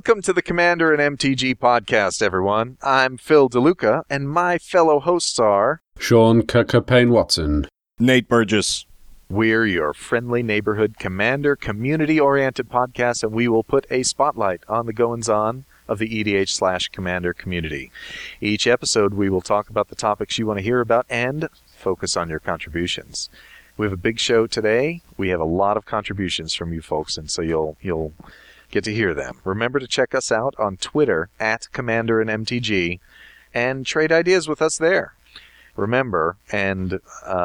Welcome to the Commander and MTG podcast, everyone. I'm Phil DeLuca, and my fellow hosts are... Sean Payne-Watson. Nate Burgess. We're your friendly neighborhood Commander community-oriented podcast, and we will put a spotlight on the goings-on of the EDH/Commander community. Each episode, we will talk about the topics you want to hear about and focus on your contributions. We have a big show today. We have a lot of contributions from you folks, and so you'll get to hear them. Remember to check us out on Twitter at Commander and MTG and trade ideas with us there. Remember, and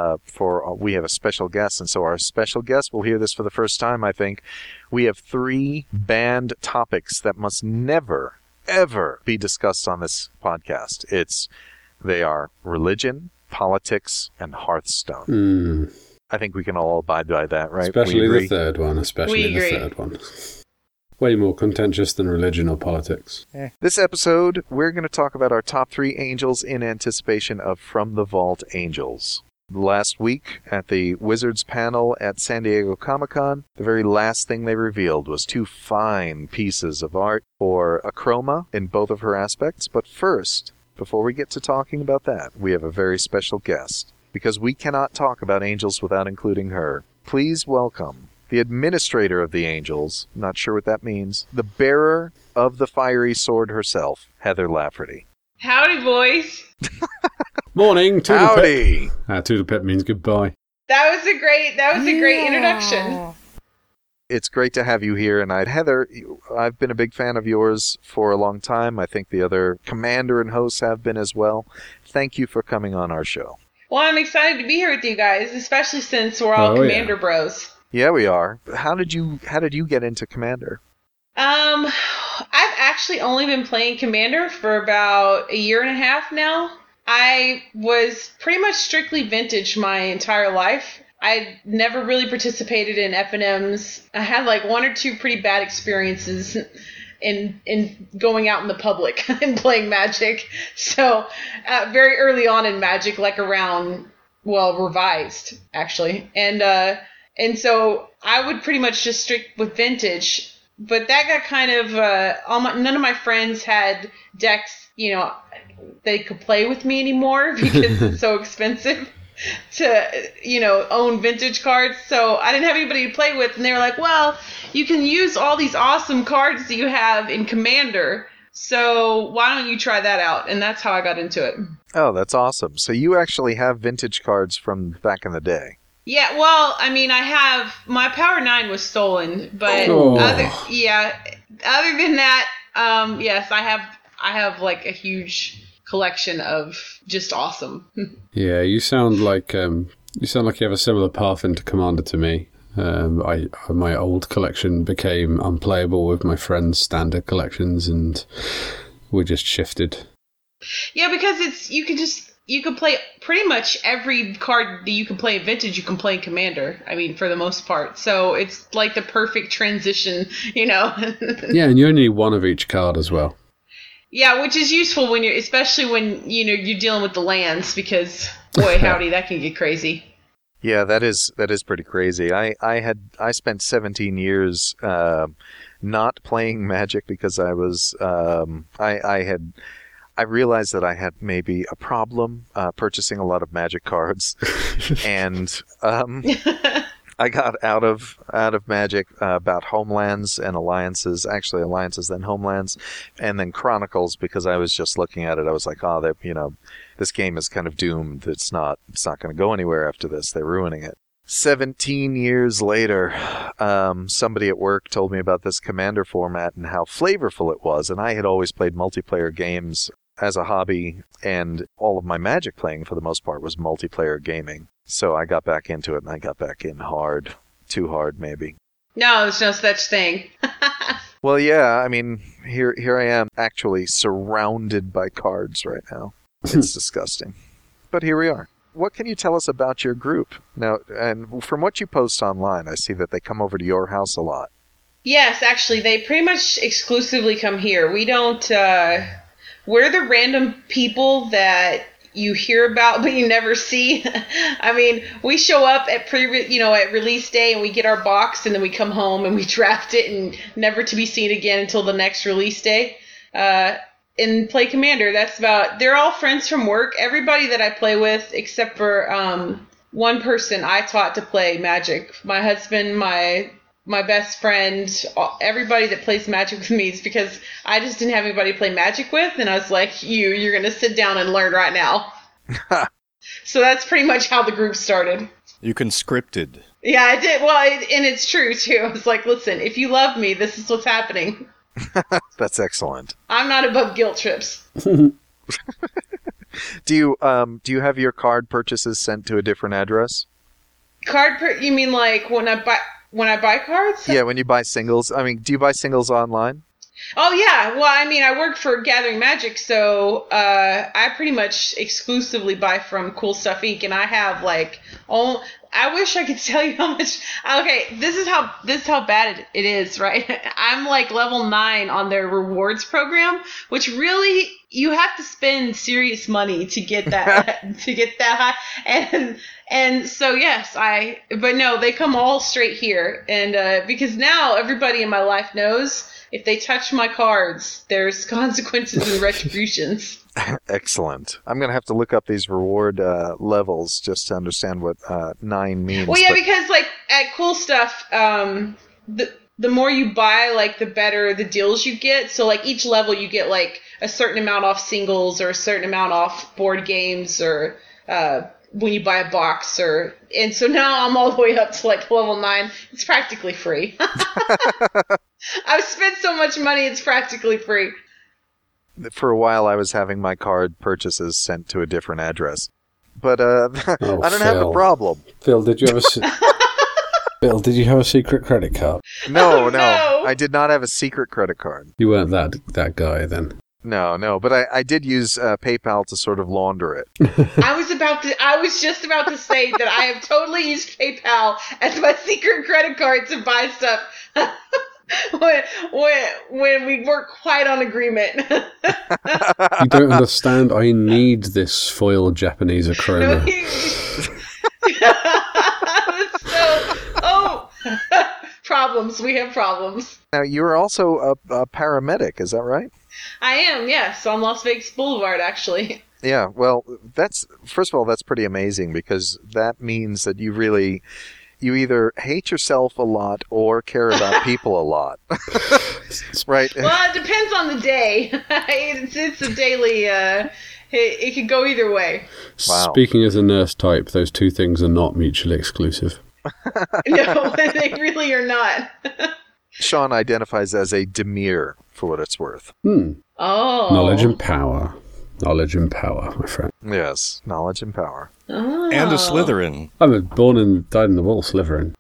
we have a special guest, and so our special guest will hear this for the first time, I think. We have 3 banned topics that must never, ever be discussed on this podcast. They are religion, politics, and Hearthstone. I think we can all abide by that, right? Especially the third one. Way more contentious than religion or politics. This episode, we're going to talk about our top 3 angels in anticipation of From the Vault Angels. Last week, at the Wizards panel at San Diego Comic-Con, the very last thing they revealed was 2 fine pieces of art for Akroma in both of her aspects. But first, before we get to talking about that, we have a very special guest, because we cannot talk about angels without including her. Please welcome the administrator of the angels, not sure what that means, the bearer of the fiery sword herself, Heather Lafferty. Howdy, boys. Morning, Howdy. Toodlepip means goodbye. That was a great introduction. It's great to have you here, and Heather, I've been a big fan of yours for a long time. I think the other commander and hosts have been as well. Thank you for coming on our show. Well, I'm excited to be here with you guys, especially since we're all Commander bros. Yeah, we are. How did you get into Commander? I've actually only been playing Commander for about 1.5 years now. I was pretty much strictly vintage my entire life. I never really participated in FNMs. I had like 1 or 2 pretty bad experiences in going out in the public and playing Magic. So very early on in Magic, like around, Revised, actually. And so I would pretty much just stick with vintage, but that got kind of, none of my friends had decks, they could play with me anymore because it's so expensive to, own vintage cards. So I didn't have anybody to play with, and they were like, well, you can use all these awesome cards that you have in Commander, so why don't you try that out? And that's how I got into it. Oh, that's awesome. So you actually have vintage cards from back in the day. Yeah, well, I mean, my Power 9 was stolen, but other than that, yes, I have like a huge collection of just awesome. Yeah, you sound like you have a similar path into Commander to me. My old collection became unplayable with my friends' standard collections, and we just shifted. Yeah, because you can play pretty much every card that you can play in Vintage, you can play in Commander, I mean, for the most part. So it's like the perfect transition, Yeah, and you only need 1 of each card as well. Yeah, which is useful especially when, you're dealing with the lands, because, boy, howdy, that can get crazy. Yeah, that is pretty crazy. I spent 17 years not playing Magic because I was I realized that I had maybe a problem purchasing a lot of Magic cards, and I got out of Magic about Homelands and Alliances, actually Alliances, then Homelands, and then Chronicles, because I was just looking at it. I was like, this game is kind of doomed. It's not going to go anywhere after this. They're ruining it. 17 years later, somebody at work told me about this Commander format and how flavorful it was, and I had always played multiplayer games as a hobby, and all of my Magic playing for the most part was multiplayer gaming. So I got back into it, and I got back in hard. Too hard, maybe. No, there's no such thing. Well, yeah, I mean, here I am actually surrounded by cards right now. It's disgusting. But here we are. What can you tell us about your group? Now, and from what you post online, I see that they come over to your house a lot. Yes, actually, they pretty much exclusively come here. We don't, we're the random people that you hear about but you never see. I mean, we show up at at release day and we get our box and then we come home and we draft it and never to be seen again until the next release day. And play Commander. They're all friends from work. Everybody that I play with, except for one person I taught to play Magic. My husband, my best friend, everybody that plays Magic with me is because I just didn't have anybody to play Magic with, and I was like, you're going to sit down and learn right now. So that's pretty much how the group started. You conscripted. Yeah, I did. Well, and it's true, too. I was like, listen, if you love me, this is what's happening. That's excellent. I'm not above guilt trips. Do you have your card purchases sent to a different address? You mean like when I buy cards? Yeah, when you buy singles. I mean, do you buy singles online? Oh yeah. Well, I mean, I work for Gathering Magic, so I pretty much exclusively buy from Cool Stuff Inc. And I have I wish I could tell you how much. Okay, this is how bad it is, right? I'm like level 9 on their rewards program, which really you have to spend serious money to get that to get that high. And so yes, but no, they come all straight here, and because now everybody in my life knows if they touch my cards, there's consequences and retributions. Excellent. I'm going to have to look up these reward levels just to understand what 9 means. Well, yeah, because like at Cool Stuff, the more you buy, like the better the deals you get. So like each level you get like a certain amount off singles or a certain amount off board games or when you buy a box and so now I'm all the way up to like level 9. It's practically free. I've spent so much money, it's practically free. For a while, I was having my card purchases sent to a different address. But I don't have a problem. Phil, did you have a secret credit card? No. I did not have a secret credit card. You weren't that guy then. No, but I did use PayPal to sort of launder it. I was just about to say that I have totally used PayPal as my secret credit card to buy stuff. When we weren't quite on agreement. You don't understand. I need this foil Japanese Acroma. Problems. We have problems. Now, you're also a paramedic, is that right? I am, yes, on Las Vegas Boulevard, actually. Yeah, well, first of all, that's pretty amazing because that means that you either hate yourself a lot or care about people a lot. Right? Well, it depends on the day. It's a daily, it could go either way. Wow. Speaking as a nurse type, those two things are not mutually exclusive. No, they really are not. Sean identifies as a demure, for what it's worth. Oh. Knowledge and power. Knowledge and power, my friend. Yes, knowledge and power. Oh. And a Slytherin. I'm born and died in the wall Slytherin.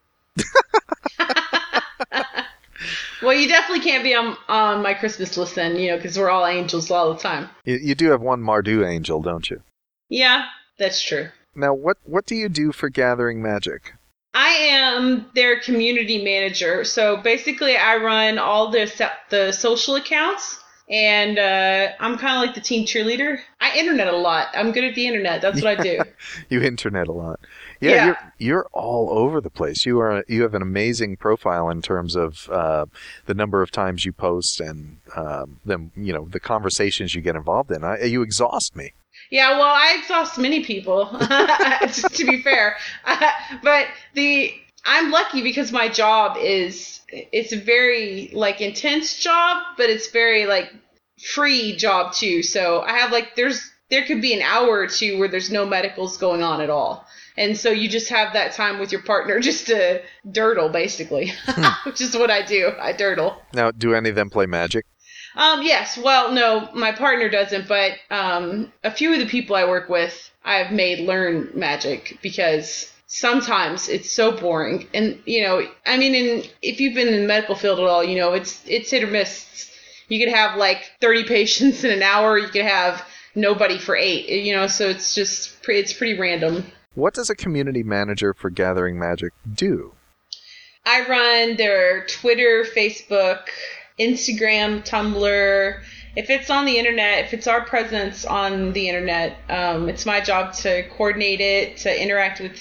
Well, you definitely can't be on my Christmas list then, because we're all angels all the time. You do have one Mardu angel, don't you? Yeah, that's true. Now, what do you do for Gathering Magic? I am their community manager. So basically, I run all the social accounts. And I'm kind of like the team cheerleader. I internet a lot. I'm good at the internet. That's what I do. You internet a lot. Yeah. You're all over the place. You have an amazing profile in terms of the number of times you post and the conversations you get involved in. You exhaust me. Yeah, well, I exhaust many people, to be fair. But I'm lucky because my job it's a very intense job, but it's very free job too. So I have there could be an hour or two where there's no medicals going on at all. And so you just have that time with your partner just to dirtle, basically, which is what I do. I dirtle. Now, do any of them play Magic? Yes. Well, no, my partner doesn't, but a few of the people I work with, I've made learn Magic because sometimes it's so boring. And, if you've been in the medical field at all, it's hit or miss. You could have 30 patients in an hour. You could have nobody for 8, so it's pretty random. What does a community manager for Gathering Magic do? I run their Twitter, Facebook, Instagram, Tumblr, if it's on the internet, if it's our presence on the internet, it's my job to coordinate it, to interact with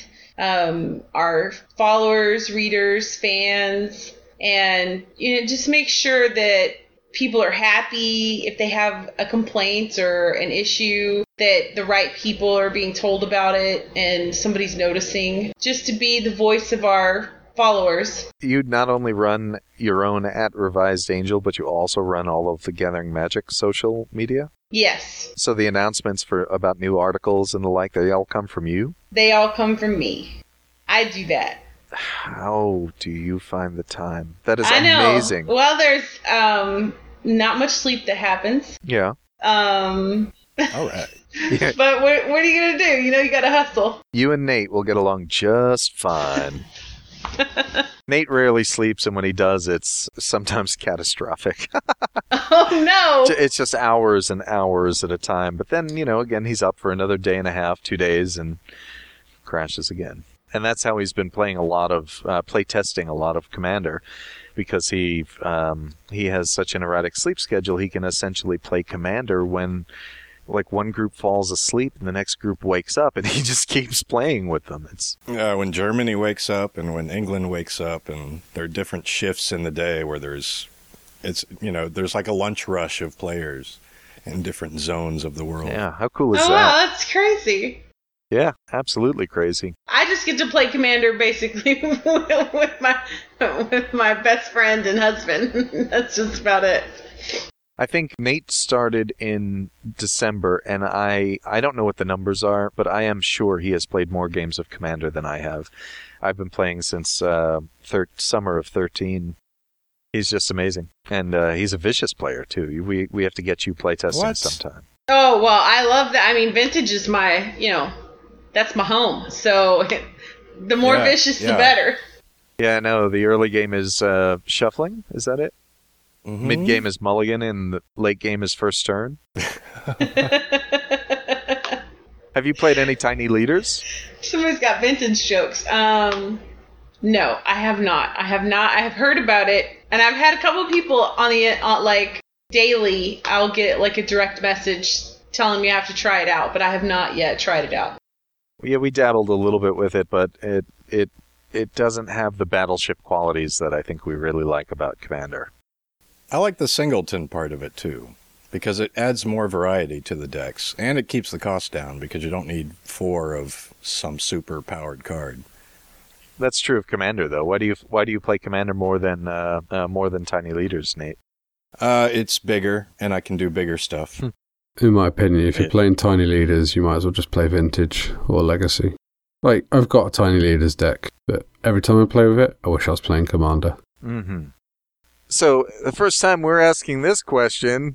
our followers, readers, fans, and just make sure that people are happy. If they have a complaint or an issue, that the right people are being told about it and somebody's noticing. Just to be the voice of our followers. You not only run your own @RevisedAngel, but you also run all of the Gathering Magic social media? Yes. So the announcements about new articles and the like, they all come from you? They all come from me. I do that. How do you find the time? That is I know. amazing. Well, there's not much sleep that happens. Yeah. All right. Yeah. But what are you going to do? You got to hustle. You and Nate will get along just fine. Nate rarely sleeps, and when he does, it's sometimes catastrophic. Oh, no. It's just hours and hours at a time. But then, again, he's up for another day and a half, 2 days, and crashes again. And that's how he's been playing play testing a lot of Commander, because he has such an erratic sleep schedule. He can essentially play Commander when, like, one group falls asleep and the next group wakes up, and he just keeps playing with them. It's When Germany wakes up and when England wakes up, and there are different shifts in the day where there's like a lunch rush of players in different zones of the world. yeah, how cool is Oh, that? wow, that's crazy. Yeah, absolutely crazy. I just get to play Commander basically with my best friend and husband. That's just about it. I think Nate started in December, and I don't know what the numbers are, but I am sure he has played more games of Commander than I have. I've been playing since summer of 13. He's just amazing. And he's a vicious player, too. We have to get you playtesting sometime. Oh, well, I love that. I mean, Vintage is my, that's my home. So the more vicious, the better. Yeah, no, the early game is shuffling. Is that it? Mm-hmm. Mid game is mulligan, and the late game is first turn. Have you played any Tiny Leaders? Somebody's got vintage jokes. No, I have not. I have heard about it, and I've had a couple of people on daily. I'll get like a direct message telling me I have to try it out, but I have not yet tried it out. Yeah, we dabbled a little bit with it, but it doesn't have the battleship qualities that I think we really like about Commander. I like the singleton part of it, too, because it adds more variety to the decks, and it keeps the cost down because you don't need 4 of some super-powered card. That's true of Commander, though. Why do you play Commander more than Tiny Leaders, Nate? It's bigger, and I can do bigger stuff. In my opinion, if you're playing Tiny Leaders, you might as well just play Vintage or Legacy. Like, I've got a Tiny Leaders deck, but every time I play with it, I wish I was playing Commander. Mm-hmm. So, the first time we're asking this question...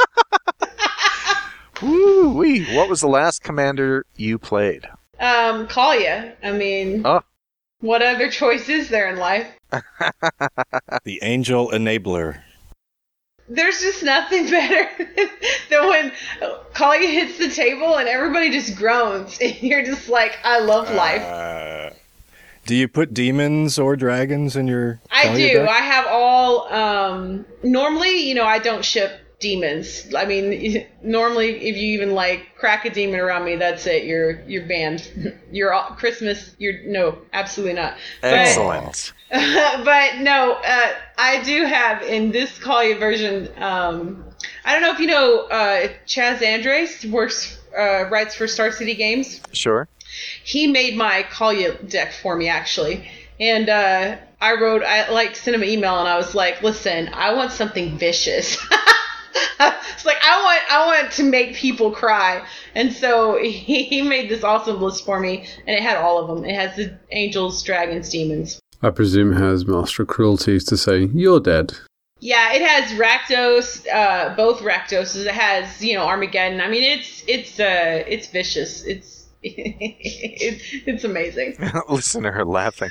Woo-wee! What was the last Commander you played? Kalia. I mean... Oh. What other choice is there in life? The Angel Enabler. There's just nothing better than when Kalia hits the table and everybody just groans. And you're just like, I love life. Do you put demons or dragons in your I Kalia do. deck? I have all... normally, I don't ship demons. I mean, normally, if you even crack a demon around me, that's it. You're banned. You're all, Christmas. No, absolutely not. Excellent. But no, I do have in this Kalia version. I don't know if you know Chaz Andres writes for Star City Games. Sure. He made my Kalia deck for me actually, and I sent him an email and I was like, listen, I want something vicious. It's like I want to make people cry, and so he made this awesome list for me, and it had all of them. It has the angels, dragons, demons. I presume it has Master of Cruelties to say, you're dead. Yeah, it has Rakdos, both Rakdoses. It has, Armageddon. I mean, it's vicious. It's amazing. Listen to her laughing.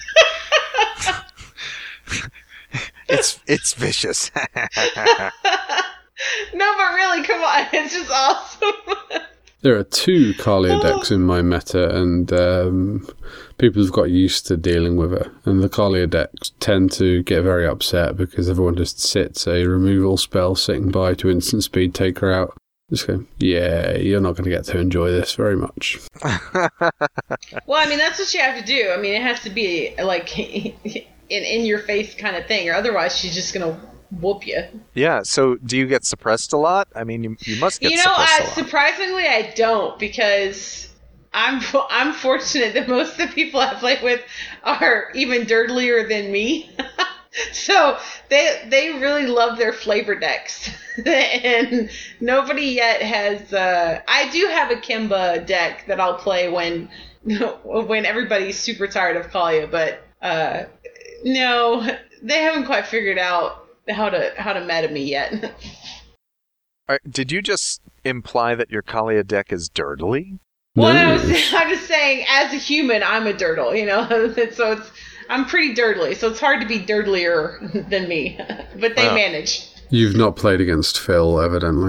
It's vicious. No, but really, come on. It's just awesome. There are 2 Kalia decks in my meta, and people have got used to dealing with it. And the Kalia decks tend to get very upset because everyone just sits a removal spell sitting by to instant speed take her out. Just go, yeah, you're not going to get to enjoy this very much. Well, I mean, that's what you have to do. I mean, it has to be like in your face kind of thing, or otherwise she's just going to whoop you. Yeah, so do you get suppressed a lot? I mean, you must get suppressed a lot. Surprisingly, I don't, because I'm fortunate that most of the people I play with are even dirtier than me. So they really love their flavor decks. And nobody yet has... I do have a Kimba deck that I'll play when everybody's super tired of Kalia, but no, they haven't quite figured out how to meta me yet. Did you just imply that your Kalia deck is dirtily? Well, I'm just saying, as a human, I'm a dirtle, so I'm pretty dirtly, so it's hard to be dirtlier than me, but they manage. You've not played against Phil, evidently.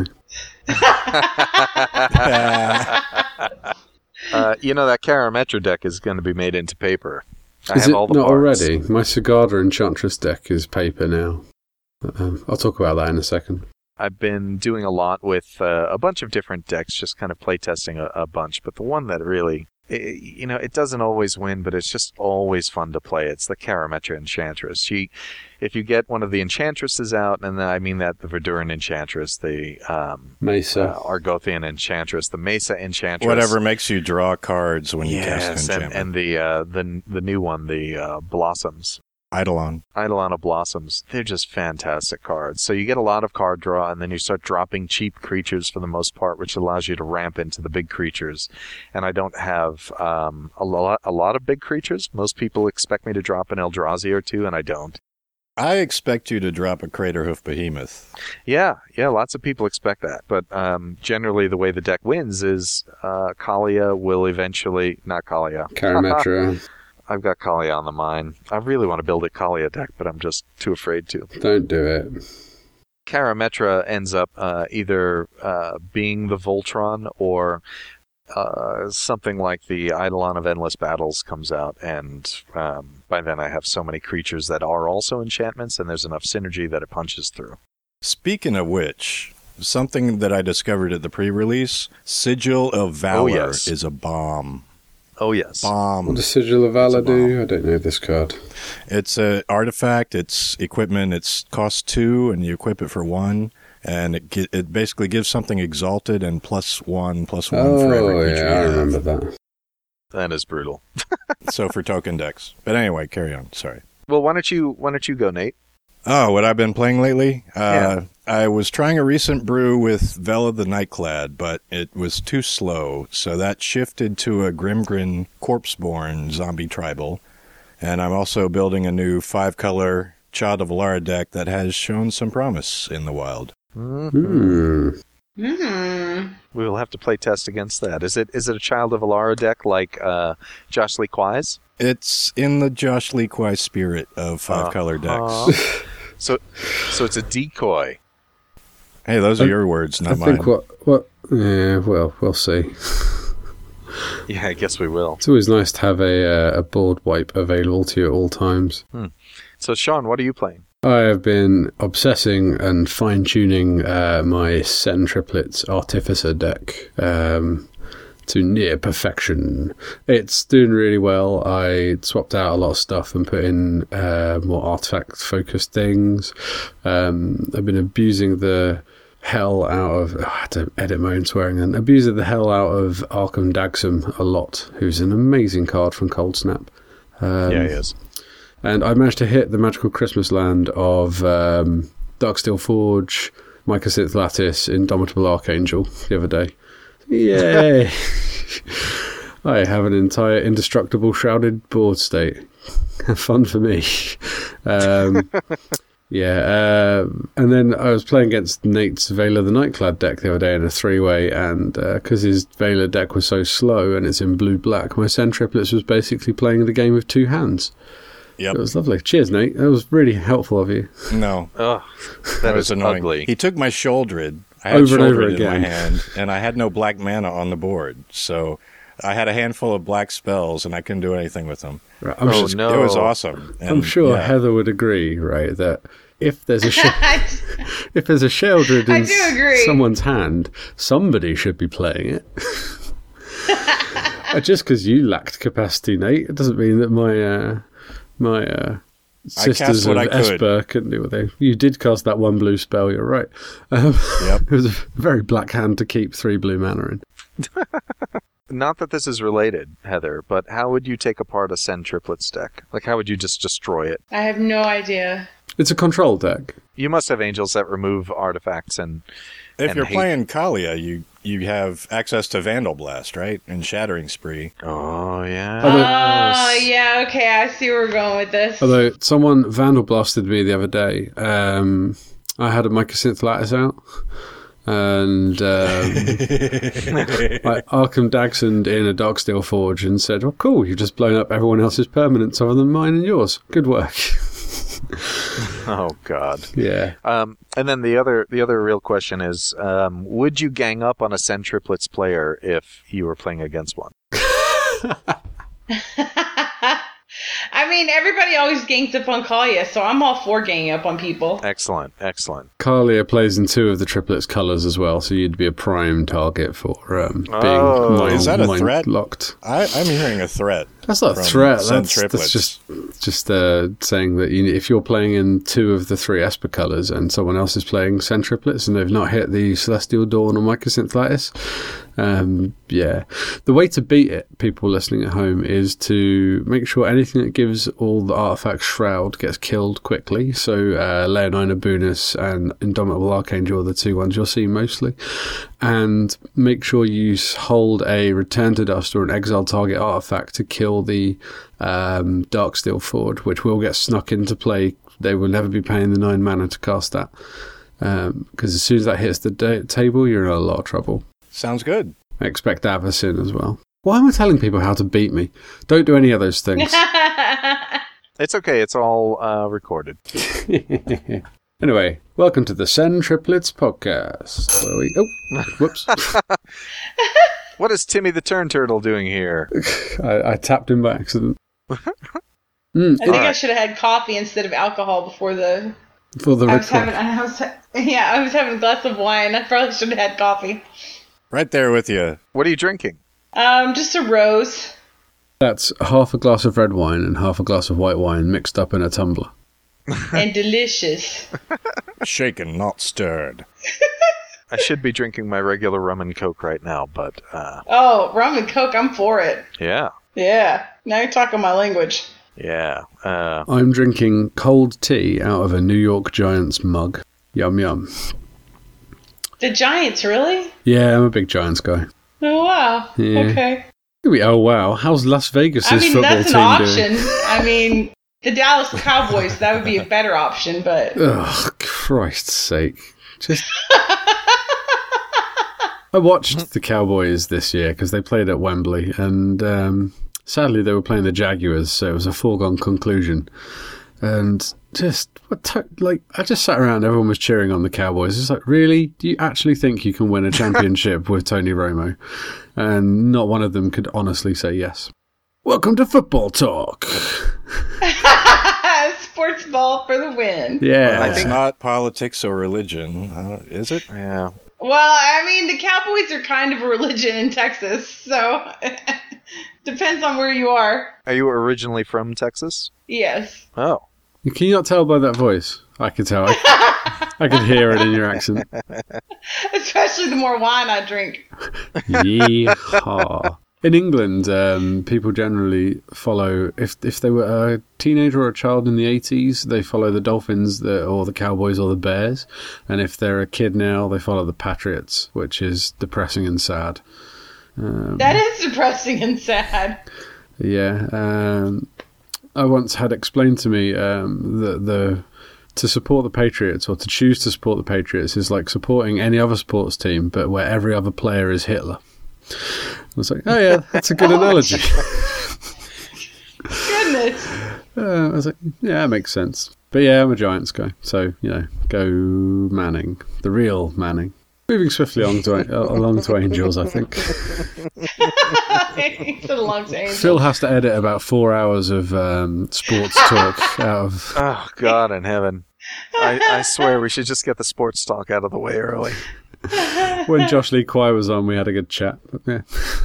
That Karametra deck is going to be made into paper. Is it not already? My Sigarda Enchantress deck is paper now. I'll talk about that in a second. I've been doing a lot with a bunch of different decks, just kind of playtesting a bunch, but the one that really... it doesn't always win, but it's just always fun to play. It's the Karametra Enchantress. If you get one of the Enchantresses out, and I mean that the Verduran Enchantress, the Mesa, Argothian Enchantress, the Mesa Enchantress, whatever makes you draw cards when you cast enchantment, and the new one, the Blossoms. Eidolon of Blossoms. They're just fantastic cards. So you get a lot of card draw, and then you start dropping cheap creatures for the most part, which allows you to ramp into the big creatures. And I don't have a lot of big creatures. Most people expect me to drop an Eldrazi or two, and I don't. I expect you to drop a Craterhoof Behemoth. Yeah, lots of people expect that. But generally the way the deck wins is Kalia will eventually... Not Kalia. Karametra. I've got Kalia on the mind. I really want to build a Kalia deck, but I'm just too afraid to. Don't do it. Karametra ends up either being the Voltron or something like the Eidolon of Endless Battles comes out, and by then I have so many creatures that are also enchantments, and there's enough synergy that it punches through. Speaking of which, something that I discovered at the pre-release, Sigil of Valor is a bomb. Oh, yes. Bomb. What does Sigil of Valor do? I don't know this card. It's an artifact. It's equipment. It costs 2, and you equip it for 1. And it basically gives something exalted and +1/+1 for every creature. Yeah, I remember that. That is brutal. So for token decks. But anyway, carry on. Sorry. Well, why don't you go, Nate? Oh, what I've been playing lately? Yeah. I was trying a recent brew with Vela the Nightclad, but it was too slow, so that shifted to a Grimgrin Corpseborn zombie tribal. And I'm also building a new 5-color Child of Alara deck that has shown some promise in the wild. We will have to play test against that. Is it a Child of Alara deck like Josh Lee Kwai's? It's in the Josh Lee Kwai spirit of 5-color decks. So it's a decoy. Hey, those are your words, not mine. I think what? Yeah, well, we'll see. Yeah, I guess we will. It's always nice to have a board wipe available to you at all times. So, Sean, what are you playing? I have been obsessing and fine-tuning my Sen Triplets Artificer deck to near perfection. It's doing really well. I swapped out a lot of stuff and put in more artifact-focused things. I've been abusing the hell out of... I had to edit my own swearing then. Abusing the hell out of Arkham Dagsum a lot, who's an amazing card from Cold Snap. Yeah, he is. And I managed to hit the Magical Christmas Land of Darksteel Forge, Mycosynth Lattice, Indomitable Archangel the other day. Yay! I have an entire indestructible shrouded board state. Fun for me. And then I was playing against Nate's Vela the Nightclad deck the other day in a 3-way, and because his Vela deck was so slow and it's in blue-black, my Sen Triplets was basically playing the game with 2 hands. Yep. It was lovely. Cheers, Nate. That was really helpful of you. No. Oh, that was is annoying. ugly. He took my Sheoldred. I had over and over Children in my again. hand, and I had no black mana on the board, so I had a handful of black spells, and I couldn't do anything with them. Right, Oh, no. It was awesome. And, I'm sure yeah. Heather would agree, right, that if there's a if there's a Sheldred I in do agree. someone's hand, somebody should be playing it. Just because you lacked capacity, Nate, it doesn't mean that my sisters of what I could. Esper couldn't do what they. You did cast that one blue spell. You're right. Yep. It was a very black hand to keep 3 blue mana in. Not that this is related, Heather, but how would you take apart a Send Triplets deck? Like, how would you just destroy it? I have no idea. It's a control deck. You must have angels that remove artifacts and If and you're hate. playing Kalia, you have access to Vandal Blast, right? And Shattering Spree. Oh, yeah. Oh, yeah, okay, I see where we're going with this. Although someone Vandal blasted me the other day. I had a Mycosynth Lattice out. And I Arkham Dagsoned in a Darksteel Forge and said, "Oh, cool! You've just blown up everyone else's permanents other than mine and yours. Good work." Oh, God. Yeah, And then the other real question is, would you gang up on a Send Triplets player if you were playing against one? I mean, everybody always gangs up on Kalia, so I'm all for ganging up on people. Excellent, excellent. Kalia plays in 2 of the triplets colours as well, so you'd be a prime target for being Oh. mind, Is that a mind threat? locked. I'm hearing a threat. That's not a from threat. Send That's Triplets. just saying that if you're playing in 2 of the 3 Esper colours and someone else is playing Send Triplets and they've not hit the Celestial Dawn or Mycosynth Lattice, yeah. The way to beat it, people listening at home, is to make sure anything that gives all the artifact shroud gets killed quickly. So Leonine Abunus and Indomitable Archangel are the 2 ones you'll see mostly. And make sure you hold a Return to Dust or an Exile target artifact to kill the Darksteel Forge, which will get snuck into play. They will never be paying the 9 mana to cast that. Because as soon as that hits the table, you're in a lot of trouble. Sounds good. I expect Avacyn as well. Why am I telling people how to beat me? Don't do any of those things. It's okay, it's all recorded. Anyway, welcome to the Send Triplets podcast. Where we... Oh, whoops. What is Timmy the Turn Turtle doing here? I tapped him by accident. I think I Alright. should have had coffee instead of alcohol before the... For the I was record. having a glass of wine. I probably should have had coffee. Right there with you. What are you drinking? Just a rose. That's half a glass of red wine and half a glass of white wine mixed up in a tumbler. And delicious. Shaken, not stirred. I should be drinking my regular rum and coke right now, but Oh, rum and coke, I'm for it. yeah. Yeah, now you're talking my language. Yeah. I'm drinking cold tea out of a New York Giants mug. Yum yum. The Giants, really? Yeah, I'm a big Giants guy. Oh, wow. Yeah. Okay. Oh wow, how's Las Vegas' I mean, football that's an team option. doing? I mean, the Dallas Cowboys, that would be a better option, but... Oh, Christ's sake. Just... I watched the Cowboys this year because they played at Wembley, and sadly they were playing the Jaguars, so it was a foregone conclusion. And just, I just sat around, everyone was cheering on the Cowboys. It's like, really? Do you actually think you can win a championship with Tony Romo? And not one of them could honestly say yes. Welcome to Football Talk. Sports ball for the win. Yeah. I It's think- not politics or religion, is it? Yeah. Well, I mean, the Cowboys are kind of a religion in Texas, so depends on where you are. Are you originally from Texas? Yes. Oh. Can you not tell by that voice? I could tell. I could hear it in your accent. Especially the more wine I drink. Yeehaw. In England, people generally follow, if they were a teenager or a child in the 80s, they follow the Dolphins or the Cowboys or the Bears. And if they're a kid now, they follow the Patriots, which is depressing and sad. That is depressing and sad. Yeah. I once had explained to me that to support the Patriots or to choose to support the Patriots is like supporting any other sports team, but where every other player is Hitler. I was like, oh yeah, that's a good analogy. Goodness. I was like, yeah, that makes sense. But yeah, I'm a Giants guy. So, go Manning. The real Manning. Moving swiftly along to Angels, I think. It's a long to Phil has to edit about 4 hours of sports talk out of... Oh, God in heaven. I swear we should just get the sports talk out of the way early. When Josh Lee Kwai was on, we had a good chat. But yeah.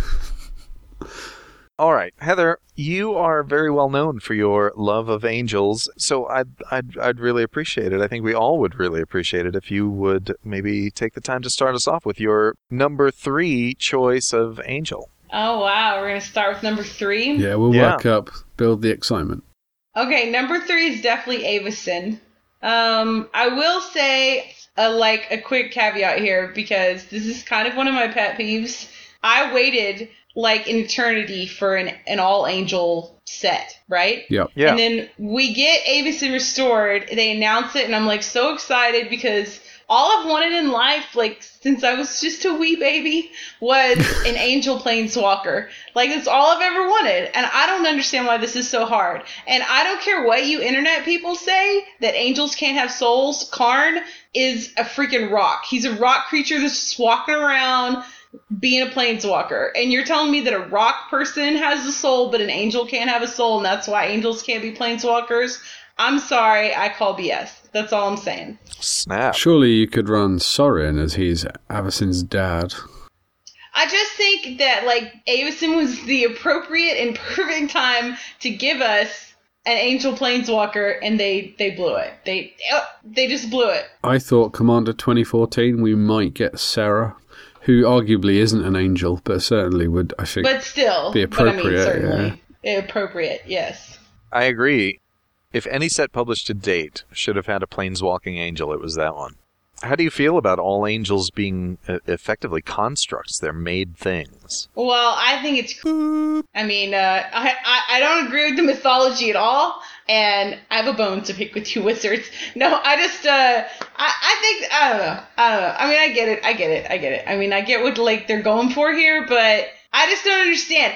All right, Heather, you are very well known for your love of Angels, so I'd really appreciate it. I think we all would really appreciate it if you would maybe take the time to start us off with your number 3 choice of Angel. Oh, wow. We're going to start with number 3? Yeah, we'll work up, build the excitement. Okay, number 3 is definitely Avacyn. I will say a quick caveat here, because this is kind of one of my pet peeves. I waited like an eternity for an all angel set, right? Yep. Yeah. And then we get Avacyn restored. They announce it, and I'm like so excited because all I've wanted in life, like since I was just a wee baby, was an angel planeswalker. Like that's all I've ever wanted, and I don't understand why this is so hard. And I don't care what you internet people say that angels can't have souls. Karn is a freaking rock. He's a rock creature that's just walking around being a planeswalker, and you're telling me that a rock person has a soul but an angel can't have a soul, and that's why angels can't be planeswalkers? I'm sorry, I call BS. That's all I'm saying. Snap. Surely you could run Sorin as he's Avacyn's dad. I just think that like Avacyn was the appropriate and perfect time to give us an angel planeswalker, and they blew it. They just blew it. I thought Commander 2014 we might get Sarah, who arguably isn't an angel, but certainly would, I think, but still be appropriate. But I mean, certainly appropriate, yes. I agree. If any set published to date should have had a planeswalking angel, it was that one. How do you feel about all angels being effectively constructs? They're made things. Well, I think it's cool. I mean, I don't agree with the mythology at all, and I have a bone to pick with you wizards. No, I just, I think, I don't know. I mean, I get it. I mean, I get what, like, they're going for here, but I just don't understand.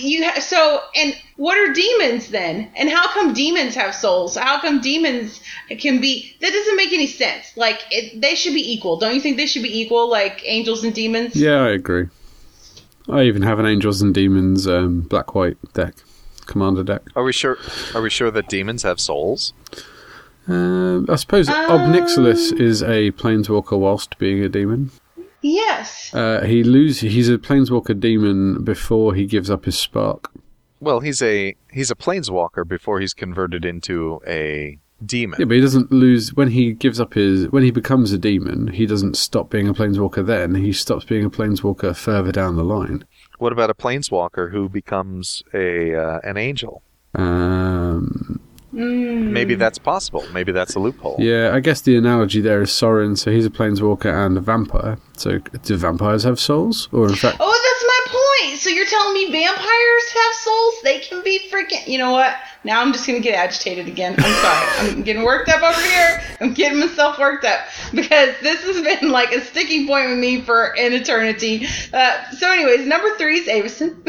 And what are demons then? And how come demons have souls? How come demons can be... That doesn't make any sense. Like, they should be equal. Don't you think they should be equal, like angels and demons? Yeah, I agree. I even have an Angels and Demons black-white deck, commander deck. Are we sure that demons have souls? I suppose Ob Nixilis is a planeswalker whilst being a demon. Yes. He's a planeswalker demon before he gives up his spark. Well, he's a planeswalker before he's converted into a demon. Yeah, but he doesn't lose when he becomes a demon. He doesn't stop being a planeswalker. Then he stops being a planeswalker further down the line. What about a planeswalker who becomes an angel? Maybe that's possible. Maybe that's a loophole. Yeah, I guess the analogy there is Sorin, so he's a planeswalker and a vampire. So do vampires have souls? Or in fact... Oh, that's my point! So you're telling me vampires have souls? They can be freaking... You know what? Now I'm just going to get agitated again. I'm sorry. I'm getting worked up over here. I'm getting myself worked up. Because this has been like a sticking point with me for an eternity. So anyways, number 3 is Avacyn.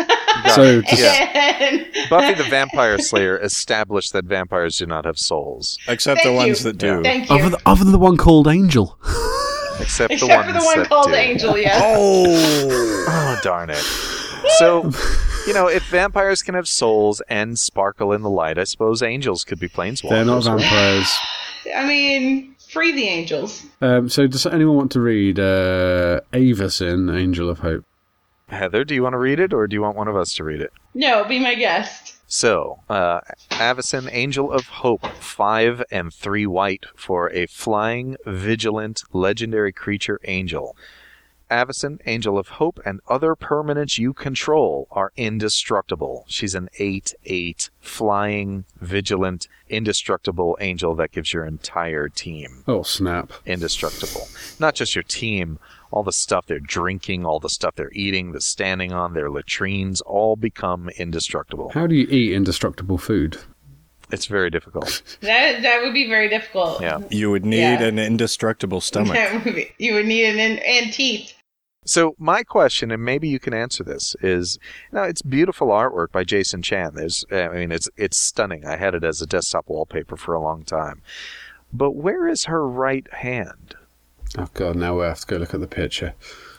Buffy the Vampire Slayer established that vampires do not have souls. Except the ones that do. Thank you. Other than the one called Angel. Except for the one called do. Angel, yes. Oh, darn it. So, if vampires can have souls and sparkle in the light, I suppose angels could be planeswalkers. They're not vampires. I mean, free the angels. So does anyone want to read Avacyn, Angel of Hope? Heather, do you want to read it, or do you want one of us to read it? No, be my guest. So, Avacyn, Angel of Hope, 5 and 3 white for a flying, vigilant, legendary creature angel. Avacyn, Angel of Hope, and other permanents you control are indestructible. She's an 8/8 flying, vigilant, indestructible angel that gives your entire team. Oh, snap. Indestructible. Not just your team, all the stuff they're drinking, all the stuff they're eating, the standing on, their latrines, all become indestructible. How do you eat indestructible food? It's very difficult. That would be very difficult. Yeah. You would need an indestructible stomach. You would need and teeth. So my question, and maybe you can answer this, is it's beautiful artwork by Jason Chan. It's stunning. I had it as a desktop wallpaper for a long time. But where is her right hand? Oh god, now we have to go look at the picture.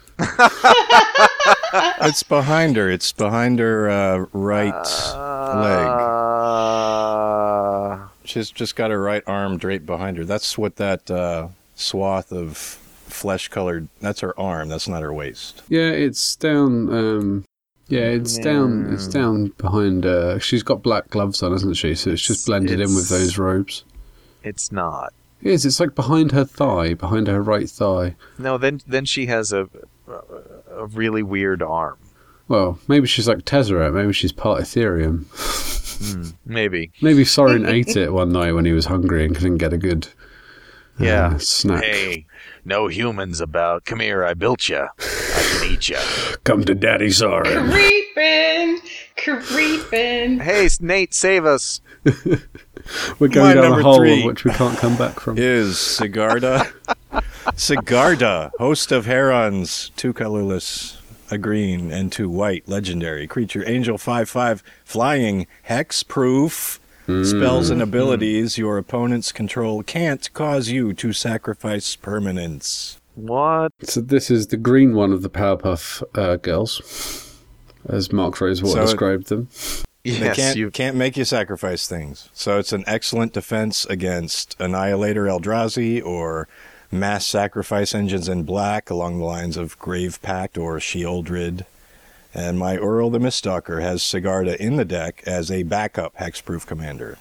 It's behind her. It's behind her right leg. She's just got her right arm draped behind her. That's what that swath of flesh-colored... That's her arm. That's not her waist. Yeah, it's down... it's down behind her. She's got black gloves on, hasn't she? So it's just blended in with those robes. It's not. It is. It's like behind her thigh, behind her right thigh. No, then she has a really weird arm. Well, maybe she's like Tezzeret. Maybe she's part Ethereum. Maybe. Maybe Sorin ate it one night when he was hungry and couldn't get a good snack. Hey, no humans about. Come here, I built you. I can eat you. Come to Daddy Sorin. Creeping. Hey, Nate, save us. We're going down a hole 3 which we can't come back from. Is Sigarda. Sigarda, host of Herons, 2 colorless, a green, and 2 white, legendary creature, angel 5/5, flying, hex-proof. Spells and abilities your opponents control can't cause you to sacrifice permanents. What? So this is the green one of the Powerpuff Girls, as Mark Rosewater described them. Yes, they can't make you sacrifice things. So it's an excellent defense against Annihilator Eldrazi or mass sacrifice engines in black along the lines of Grave Pact or Sheoldred. And my Uriel the Miststalker has Sigarda in the deck as a backup hexproof commander.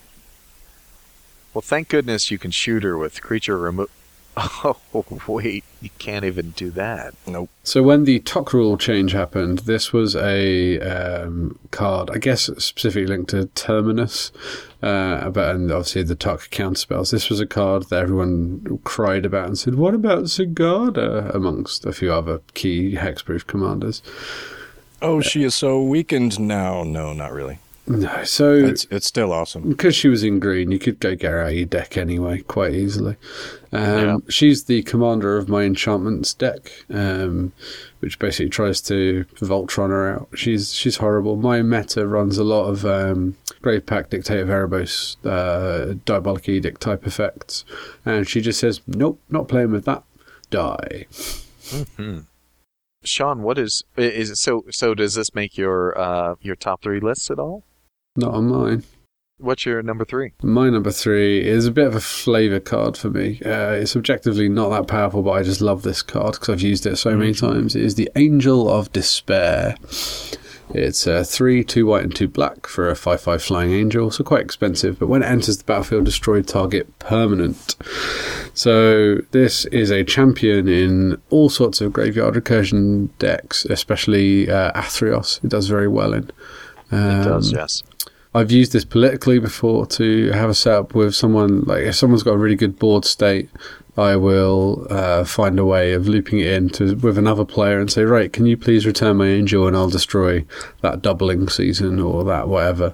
Well, thank goodness you can shoot her with creature remove. Oh, wait, you can't even do that. Nope. So when the Tok rule change happened, this was a card, I guess specifically linked to Terminus, and obviously the Tok counterspells. This was a card that everyone cried about and said, what about Sigarda, amongst a few other key hexproof commanders. Oh, she is so weakened now. No, not really. No, so... It's still awesome. Because she was in green, you could go get her out of your deck anyway, quite easily. She's the commander of my enchantments deck, which basically tries to Voltron her out. She's horrible. My meta runs a lot of Grave Pact, Dictate of Erebos, Diabolic Edict type effects, and she just says, nope, not playing with that. Die. Mm-hmm. Sean, what is it? So does this make your top 3 lists at all? Not on mine. What's your number 3? My number 3 is a bit of a flavour card for me. It's objectively not that powerful, but I just love this card because I've used it so many times. It is the Angel of Despair. It's 3, 2 white and 2 black for a 5/5 flying angel, so quite expensive, but when it enters the battlefield, destroy target permanent. So this is a champion in all sorts of graveyard recursion decks, especially Athreos. It does very well in. It does, yes. I've used this politically before to have a setup with someone, like if someone's got a really good board state, I will find a way of looping it in with another player and say, right, can you please return my angel and I'll destroy that doubling season or that whatever.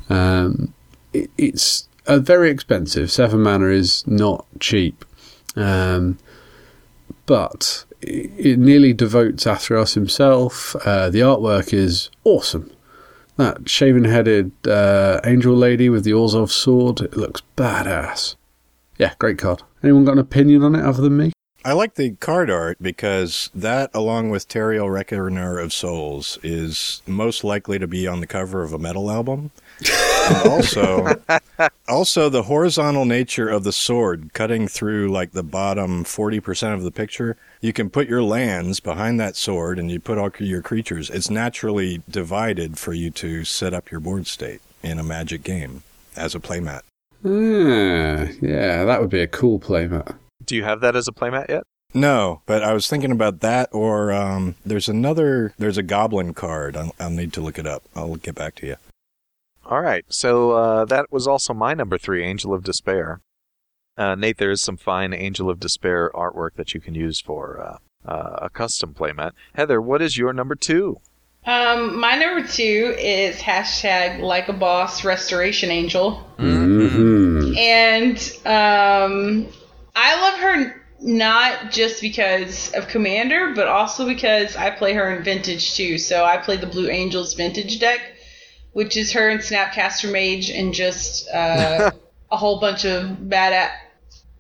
It's very expensive. 7 mana is not cheap. But it nearly devotes Athreos himself. The artwork is awesome. That shaven-headed angel lady with the Orzhov sword, it looks badass. Yeah, great card. Anyone got an opinion on it other than me? I like the card art because that, along with Teriel Reckoner of Souls, is most likely to be on the cover of a metal album. And also the horizontal nature of the sword cutting through like the bottom 40% of the picture. You can put your lands behind that sword and you put all your creatures. It's naturally divided for you to set up your board state in a Magic game as a playmat. Yeah, that would be a cool playmat. Do you have that as a playmat yet? No, but I was thinking about that, or there's a goblin card. I'll need to look it up. I'll get back to you. All right, so that was also my number 3, Angel of Despair. Nate, there is some fine Angel of Despair artwork that you can use for a custom playmat. Heather, what is your number 2? My number 2 is #LikeABoss Restoration Angel. Mm-hmm. And I love her not just because of Commander, but also because I play her in Vintage too. So I play the Blue Angels Vintage deck, which is her and Snapcaster Mage and just a whole bunch of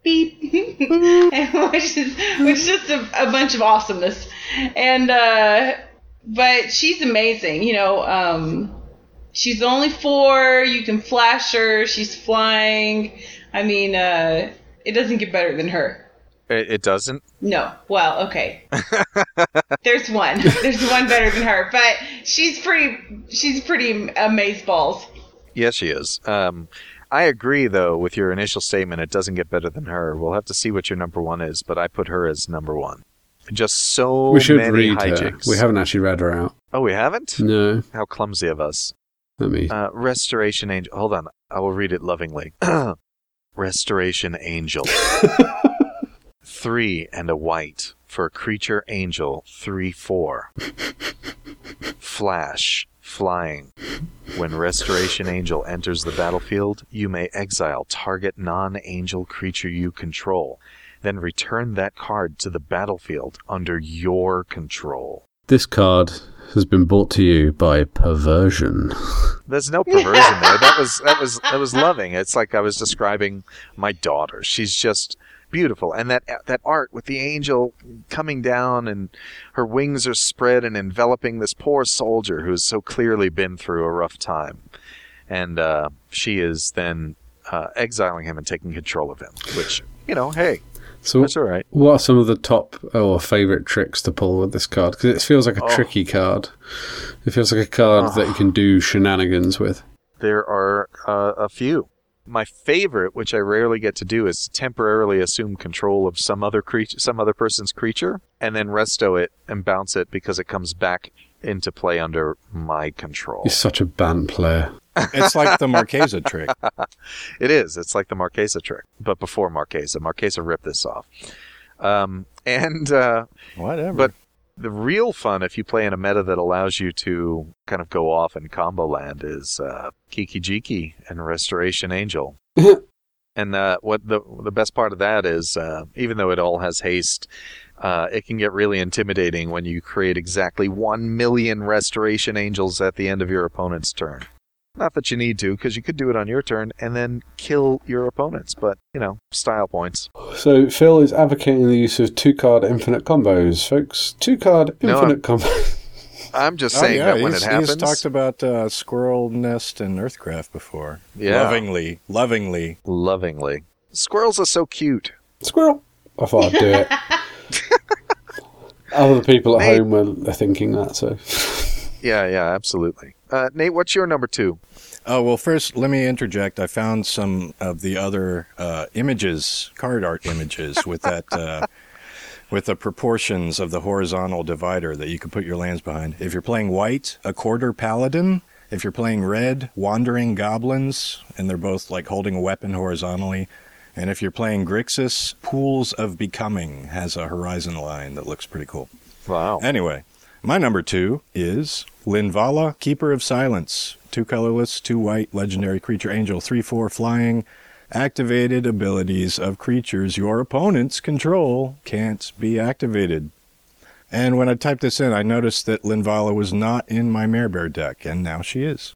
beep, which is just a bunch of awesomeness. And but she's amazing. She's only 4. You can flash her. She's flying. I mean, it doesn't get better than her. It doesn't? No. Well, okay. There's one. There's one better than her, but she's pretty amazeballs. Yes, she is. I agree, though, with your initial statement. It doesn't get better than her. We'll have to see what your number 1 is, but I put her as number 1. Just so we should many read hijinks. her. We haven't actually read her out. Oh, we haven't? No. How clumsy of us. Let me. Restoration Angel. Hold on. I will read it lovingly. Restoration Angel. 3 and a white for Creature Angel 3/4. Flash. Flying. When Restoration Angel enters the battlefield, you may exile target non-angel creature you control. Then return that card to the battlefield under your control. This card has been brought to you by Perversion. There's no perversion there. That was loving. It's like I was describing my daughter. She's just beautiful, and that art with the angel coming down and her wings are spread and enveloping this poor soldier who's so clearly been through a rough time, and she is then exiling him and taking control of him, which, hey, so that's all right. What are some of the top or favorite tricks to pull with this card? Because it feels like a tricky card. It feels like a card that you can do shenanigans with. There are a few. My favorite, which I rarely get to do, is temporarily assume control of some other person's creature, and then resto it and bounce it because it comes back into play under my control. You're such a band player. It's like the Marquesa trick. It is. It's like the Marquesa trick, but before Marquesa. Marquesa ripped this off. Whatever. But the real fun, if you play in a meta that allows you to kind of go off in combo land, is Kiki Jiki and Restoration Angel. And what the best part of that is, even though it all has haste, it can get really intimidating when you create exactly 1 million Restoration Angels at the end of your opponent's turn. Not that you need to, because you could do it on your turn and then kill your opponents, but, style points. So Phil is advocating the use of 2-card infinite combos, folks. 2-card infinite combos. I'm just saying that when it happens... He's talked about Squirrel Nest and Earthcraft before. Yeah. Lovingly. Squirrels are so cute. Squirrel. I thought I'd do it. Other people at home were thinking that, so... Yeah, absolutely. Nate, what's your number 2? Oh, well, first, let me interject. I found some of the other images, card art images, with that, with the proportions of the horizontal divider that you can put your lands behind. If you're playing white, a quarter paladin. If you're playing red, wandering goblins, and they're both like holding a weapon horizontally. And if you're playing Grixis, Pools of Becoming has a horizon line that looks pretty cool. Wow. Anyway, my number 2 is Linvala, Keeper of Silence. 2 colorless, 2 white, legendary creature angel, 3/4 flying. Activated abilities of creatures your opponents control can't be activated. And when I typed this in, I noticed that Linvala was not in my Mare Bear deck, and now she is.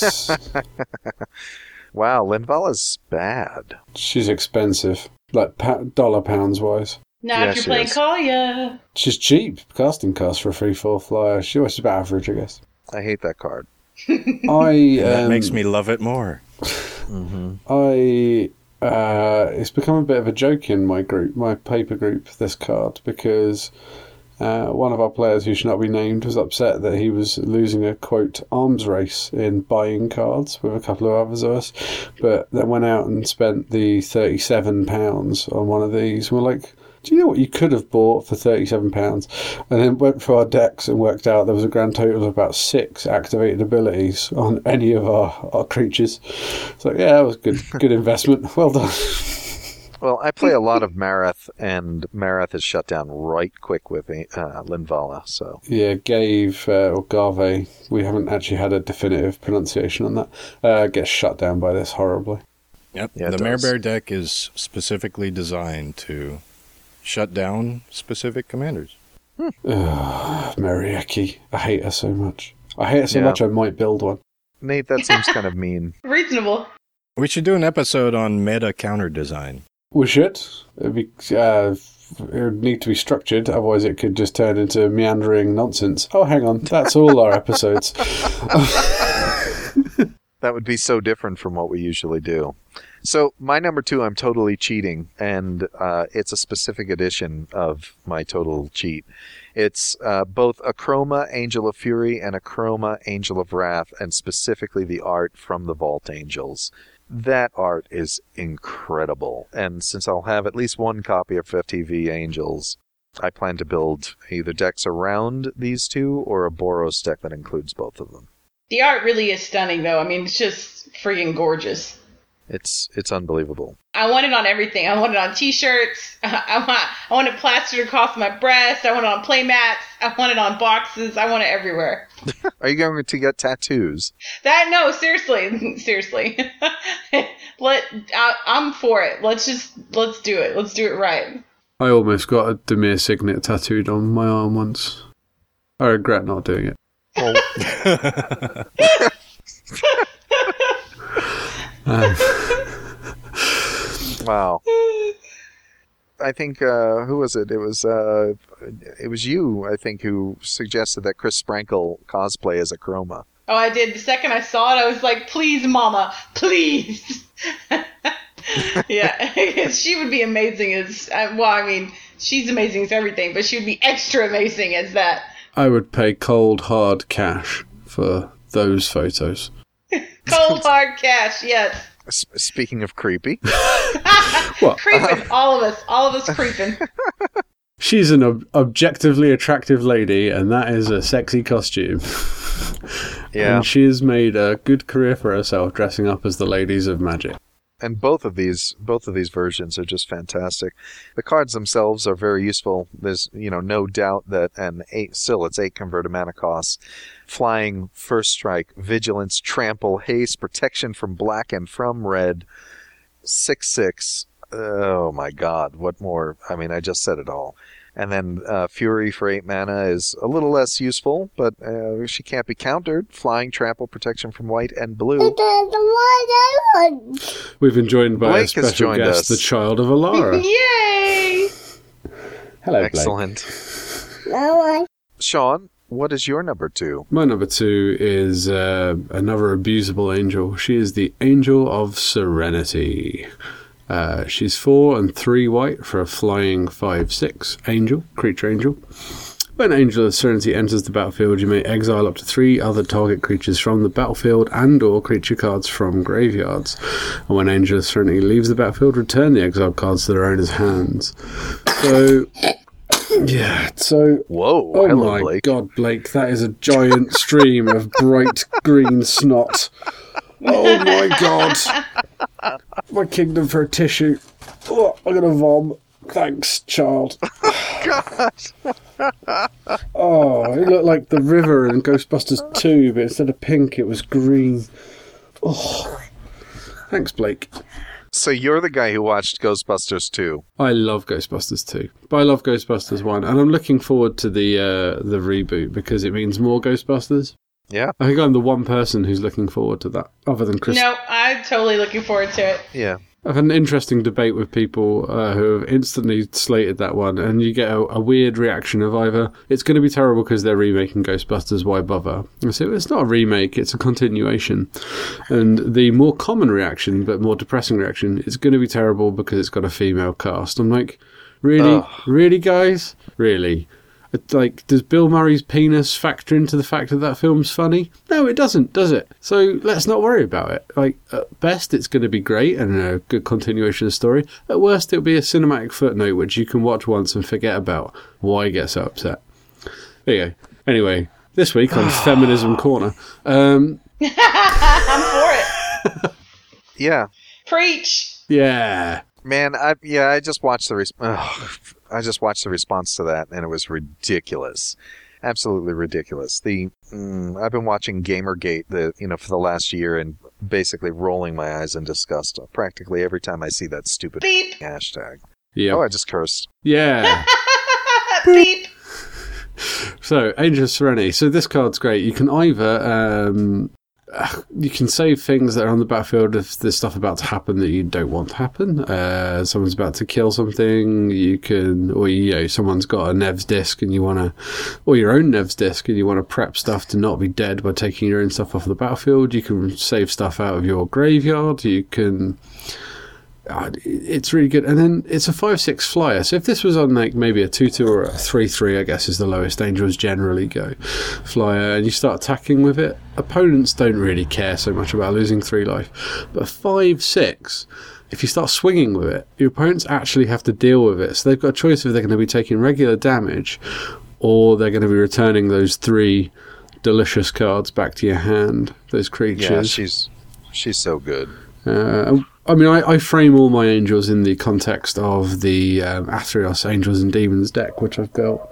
Wow, Linvala's bad. She's expensive, like dollar pounds wise. Not if you're playing Kaya. She's cheap. Casting cost for a 3/4 flyer. She's about average, I guess. I hate that card. That makes me love it more. It's become a bit of a joke in my group, my paper group, this card, because one of our players, who should not be named, was upset that he was losing a, quote, arms race in buying cards with a couple of others of us, but then went out and spent the £37 on one of these. We're like, do you know what you could have bought for £37? And then went through our decks and worked out there was a grand total of about 6 activated abilities on any of our creatures. So yeah, that was good investment. Well done. Well, I play a lot of Marath, and Marath is shut down right quick with Linvala. So yeah, Gave or Garve, we haven't actually had a definitive pronunciation on that. Gets shut down by this horribly. Yep, yeah, the Mare Bear deck is specifically designed to shut down specific commanders. Marieki. I hate her so much. I hate her so much I might build one. Nate, that seems kind of mean. Reasonable. We should do an episode on meta counter design. We should. It would need to be structured, otherwise it could just turn into meandering nonsense. Oh, hang on, that's all our episodes. That would be so different from what we usually do. So my number 2, I'm totally cheating, and it's a specific edition of my total cheat. It's both a Chroma Angel of Fury and a Chroma Angel of Wrath, and specifically the art from the Vault Angels. That art is incredible, and since I'll have at least one copy of FTV Angels, I plan to build either decks around these two or a Boros deck that includes both of them. The art really is stunning, though. I mean, it's just freaking gorgeous. It's unbelievable. I want it on everything. I want it on T-shirts. I want it plastered across my breast. I want it on play mats. I want it on boxes. I want it everywhere. Are you going to get tattoos? No, seriously. I'm for it. Let's do it. Let's do it right. I almost got a Demir signet tattooed on my arm once. I regret not doing it. Oh. Wow. I think who was it? It was you, I think, who suggested that Chris Sprankle cosplay as a Chroma. Oh, I did. The second I saw it, I was like, "Please, Mama, please." Yeah, she would be amazing as. She's amazing as everything, but she would be extra amazing as that. I would pay cold, hard cash for those photos. Cold, hard cash, yes. Speaking of creepy. What? Creeping, all of us creeping. She's an objectively attractive lady, and that is a sexy costume. Yeah. And she has made a good career for herself dressing up as the ladies of magic. And both of these versions are just fantastic. The cards themselves are very useful. There's no doubt that it's 8 converted mana costs. Flying, first strike, vigilance, trample, haste, protection from black and from red. 6/6. Oh my god, what more? I mean, I just said it all. And then Fury for 8 mana is a little less useful, but she can't be countered. Flying, trample, protection from white and blue. We've been joined by Blake a special guest, the child of Alara. Yay! Hello, Blake. Excellent. Sean, what is your number 2? My number 2 is another abusable angel. She is the Angel of Serenity. She's 4 and 3 white for a flying 5/6 angel, creature angel. When Angel of Serenity enters the battlefield, you may exile up to 3 other target creatures from the battlefield and/or creature cards from graveyards. And when Angel of Serenity leaves the battlefield, return the exiled cards to their owner's hands. So, yeah. So, whoa! Oh hello, my Blake. God, Blake! That is a giant stream of bright green snot. Oh my God! My kingdom for a tissue. Oh, I'm gonna vom. Thanks, child. God. Oh, it looked like the river in Ghostbusters 2, but instead of pink, it was green. Oh, thanks, Blake. So you're the guy who watched Ghostbusters 2. I love Ghostbusters 2, but I love Ghostbusters 1, and I'm looking forward to the reboot because it means more Ghostbusters. Yeah. I think I'm the one person who's looking forward to that, other than Chris. No, I'm totally looking forward to it. Yeah. I've had an interesting debate with people who have instantly slated that one, and you get a weird reaction of either it's going to be terrible because they're remaking Ghostbusters, why bother? I say, it's not a remake, it's a continuation. And the more common reaction, but more depressing reaction, it's going to be terrible because it's got a female cast. I'm like, really? Ugh. Really, guys? Really? Like, does Bill Murray's penis factor into the fact that film's funny? No, it doesn't, does it? So let's not worry about it. Like, at best, it's going to be great and a good continuation of the story. At worst, it'll be a cinematic footnote which you can watch once and forget about. Why get so upset? There you go. Anyway, this week on Feminism Corner. I'm for it. Yeah. Preach. Yeah. Man, I just watched the response to that, and it was ridiculous, absolutely ridiculous. I've been watching Gamergate, for the last year, and basically rolling my eyes in disgust practically every time I see that stupid Beep. hashtag. Yeah. Oh, I just cursed. Yeah. Beep. So, Angel of Serenity. So this card's great. You can either you can save things that are on the battlefield if there's stuff about to happen that you don't want to happen. Someone's about to kill something, you can, or someone's got a Nev's disc and you want to, or your own Nev's disc and you want to prep stuff to not be dead by taking your own stuff off the battlefield. You can save stuff out of your graveyard. You can. It's really good. And then it's a 5/6 flyer. So if this was on like maybe a 2/2 or a 3/3, I guess is the lowest angels generally go flyer, and you start attacking with it, opponents don't really care so much about losing 3 life. But 5/6, if you start swinging with it, your opponents actually have to deal with it. So they've got a choice if they're going to be taking regular damage or they're going to be returning those 3 delicious cards back to your hand, those creatures. Yeah, she's so good. I mean, I frame all my angels in the context of the Athreos Angels and Demons deck, which I've built.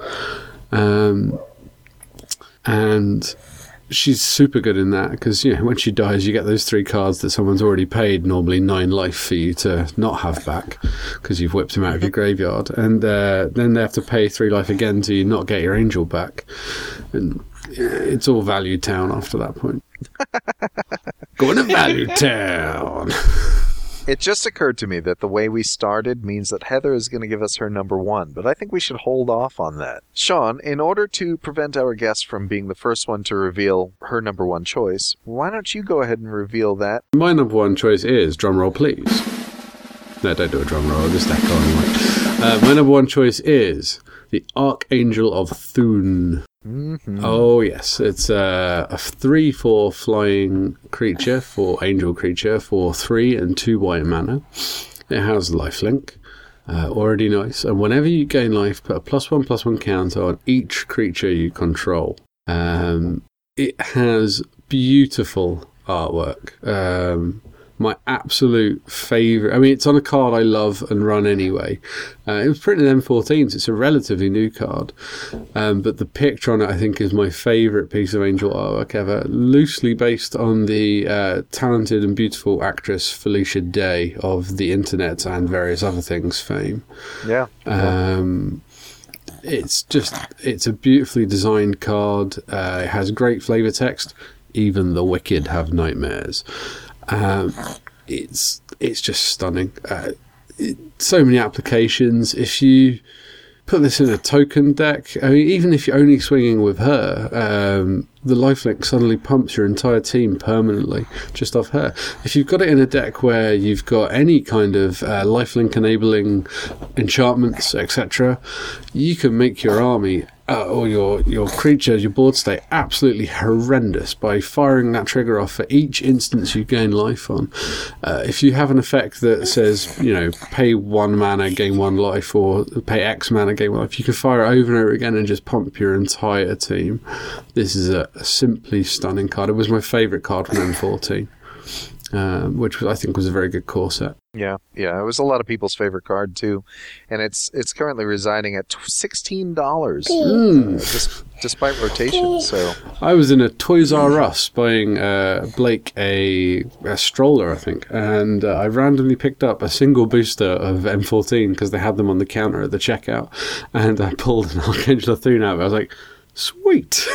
And she's super good in that because, when she dies, you get those 3 cards that someone's already paid normally 9 life for you to not have back because you've whipped them out of your graveyard. And then they have to pay 3 life again to not get your angel back. And it's all Value Town after that point. Going to Value Town! It just occurred to me that the way we started means that Heather is going to give us her number 1, but I think we should hold off on that. Sean, in order to prevent our guest from being the first one to reveal her number 1 choice, why don't you go ahead and reveal that? My number 1 choice is, drumroll please. No, don't do a drum roll, I'll just echo anyway. My number 1 choice is the Archangel of Thune. Mm-hmm. Oh yes, it's a 3/4 flying creature for angel creature for 3 and 2 white mana. It has lifelink, already nice. And whenever you gain life, put a +1/+1 counter on each creature you control. It has beautiful artwork. My absolute favourite. I mean, it's on a card I love and run anyway. It was printed in M14, so it's a relatively new card. But the picture on it, I think, is my favourite piece of angel artwork ever. Loosely based on the talented and beautiful actress Felicia Day of the internet and various other things fame. Yeah. It's a beautifully designed card. It has great flavour text. Even the wicked have nightmares. It's just stunning. So many applications. If you put this in a token deck, I mean, even if you're only swinging with her, the lifelink suddenly pumps your entire team permanently just off her. If you've got it in a deck where you've got any kind of lifelink enabling enchantments, etc., you can make your army or your creature, your board state, absolutely horrendous by firing that trigger off for each instance you gain life on. If you have an effect that says, pay 1 mana, gain 1 life, or pay X mana, gain 1 life, you can fire it over and over again and just pump your entire team. This is a simply stunning card. It was my favourite card from M14, which I think was a very good core set. Yeah, it was a lot of people's favorite card too, and it's currently residing at $16, despite rotation. So I was in a Toys R Us buying Blake a stroller, I think, and I randomly picked up a single booster of M14 because they had them on the counter at the checkout, and I pulled an Archangel of Thune out. I was like, sweet,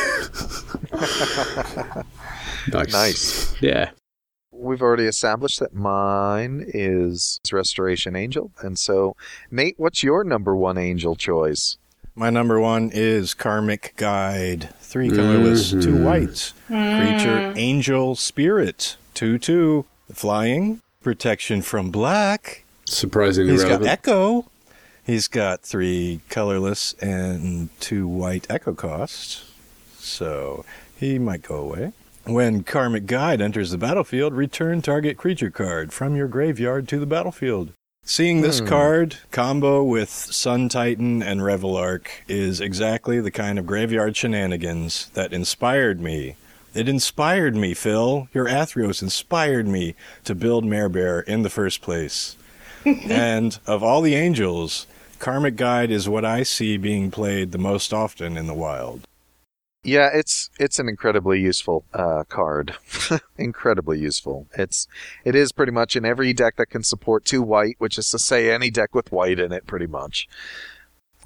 nice, yeah. We've already established that mine is Restoration Angel. And so, Nate, what's your number 1 angel choice? My number 1 is Karmic Guide. 3 colorless, 2 whites. Creature, Angel, Spirit. 2/2. Flying. Protection from black. Surprisingly He's relevant. got Echo. He's got 3 colorless and 2 white Echo costs. So, he might go away. When Karmic Guide enters the battlefield, return target creature card from your graveyard to the battlefield. Seeing this card combo with Sun Titan and Revelark is exactly the kind of graveyard shenanigans that inspired me. It inspired me, Phil. Your Athreos inspired me to build Marebear in the first place. And of all the angels, Karmic Guide is what I see being played the most often in the wild. Yeah, it's an incredibly useful card. Incredibly useful. It is pretty much in every deck that can support 2 white, which is to say any deck with white in it, pretty much.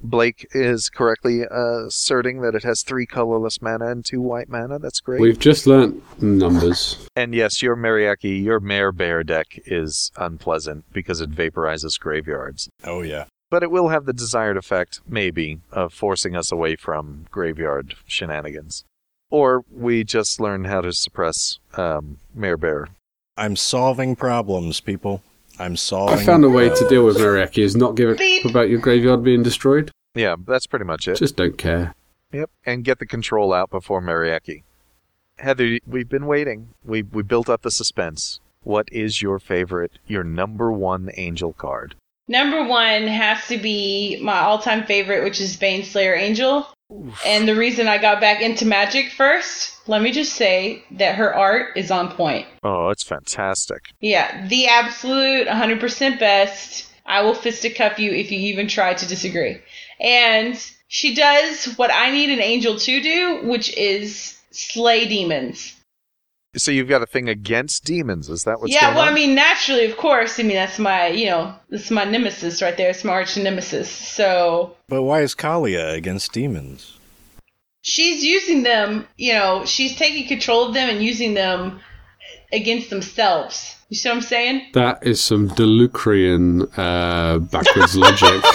Blake is correctly asserting that it has 3 colorless mana and 2 white mana. That's great. We've just learnt numbers. And yes, your Mariaki, your Mare Bear deck is unpleasant because it vaporizes graveyards. Oh, yeah. But it will have the desired effect, maybe, of forcing us away from graveyard shenanigans. Or we just learn how to suppress Mare Bear. I'm solving problems, people. I'm solving I found a way to deal with Mariaki is not give a Beep. about your graveyard being destroyed. Yeah, that's pretty much it. Just don't care. Yep, and get the control out before Mariaki. Heather, we've been waiting. We built up the suspense. What is your favorite, your number 1 Angel card? Number 1 has to be my all-time favorite, which is Baneslayer Angel. Oof. And the reason I got back into Magic first, let me just say that her art is on point. Oh, it's fantastic. Yeah, the absolute 100% best. I will fisticuff you if you even try to disagree. And she does what I need an angel to do, which is slay demons. So you've got a thing against demons, is that what's yeah, going well, on? I mean, naturally, of course. I mean, that's my nemesis right there. It's my arch nemesis. So. But why is Kalia against demons? She's using them, she's taking control of them and using them against themselves. You see what I'm saying? That is some Delucrian backwards logic.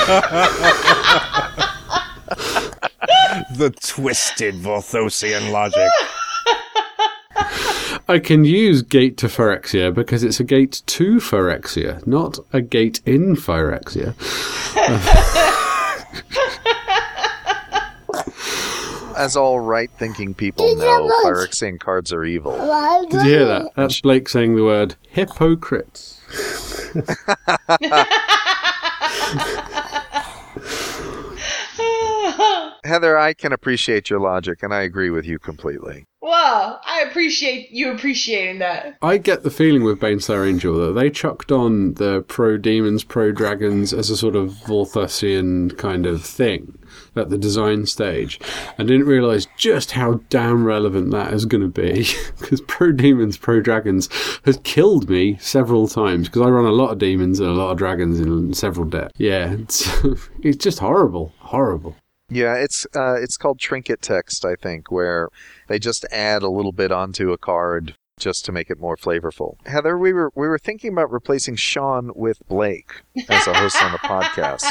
The twisted Vorthosian logic. I can use Gate to Phyrexia because it's a gate to Phyrexia, not a gate in Phyrexia. As all right-thinking people know, Phyrexian cards are evil. Did you hear that? That's Blake saying the word hypocrites. Heather, I can appreciate your logic, and I agree with you completely. Well, I appreciate you appreciating that. I get the feeling with Baneslayer Angel that they chucked on the pro-demons, pro-dragons as a sort of Vorthosian kind of thing at the design stage, and didn't realise just how damn relevant that is going to be, because pro-demons, pro-dragons has killed me several times, because I run a lot of demons and a lot of dragons in several decks. Yeah, it's just horrible. Horrible. Yeah, it's called trinket text, I think, where they just add a little bit onto a card just to make it more flavorful. Heather, we were thinking about replacing Sean with Blake as a host on the podcast.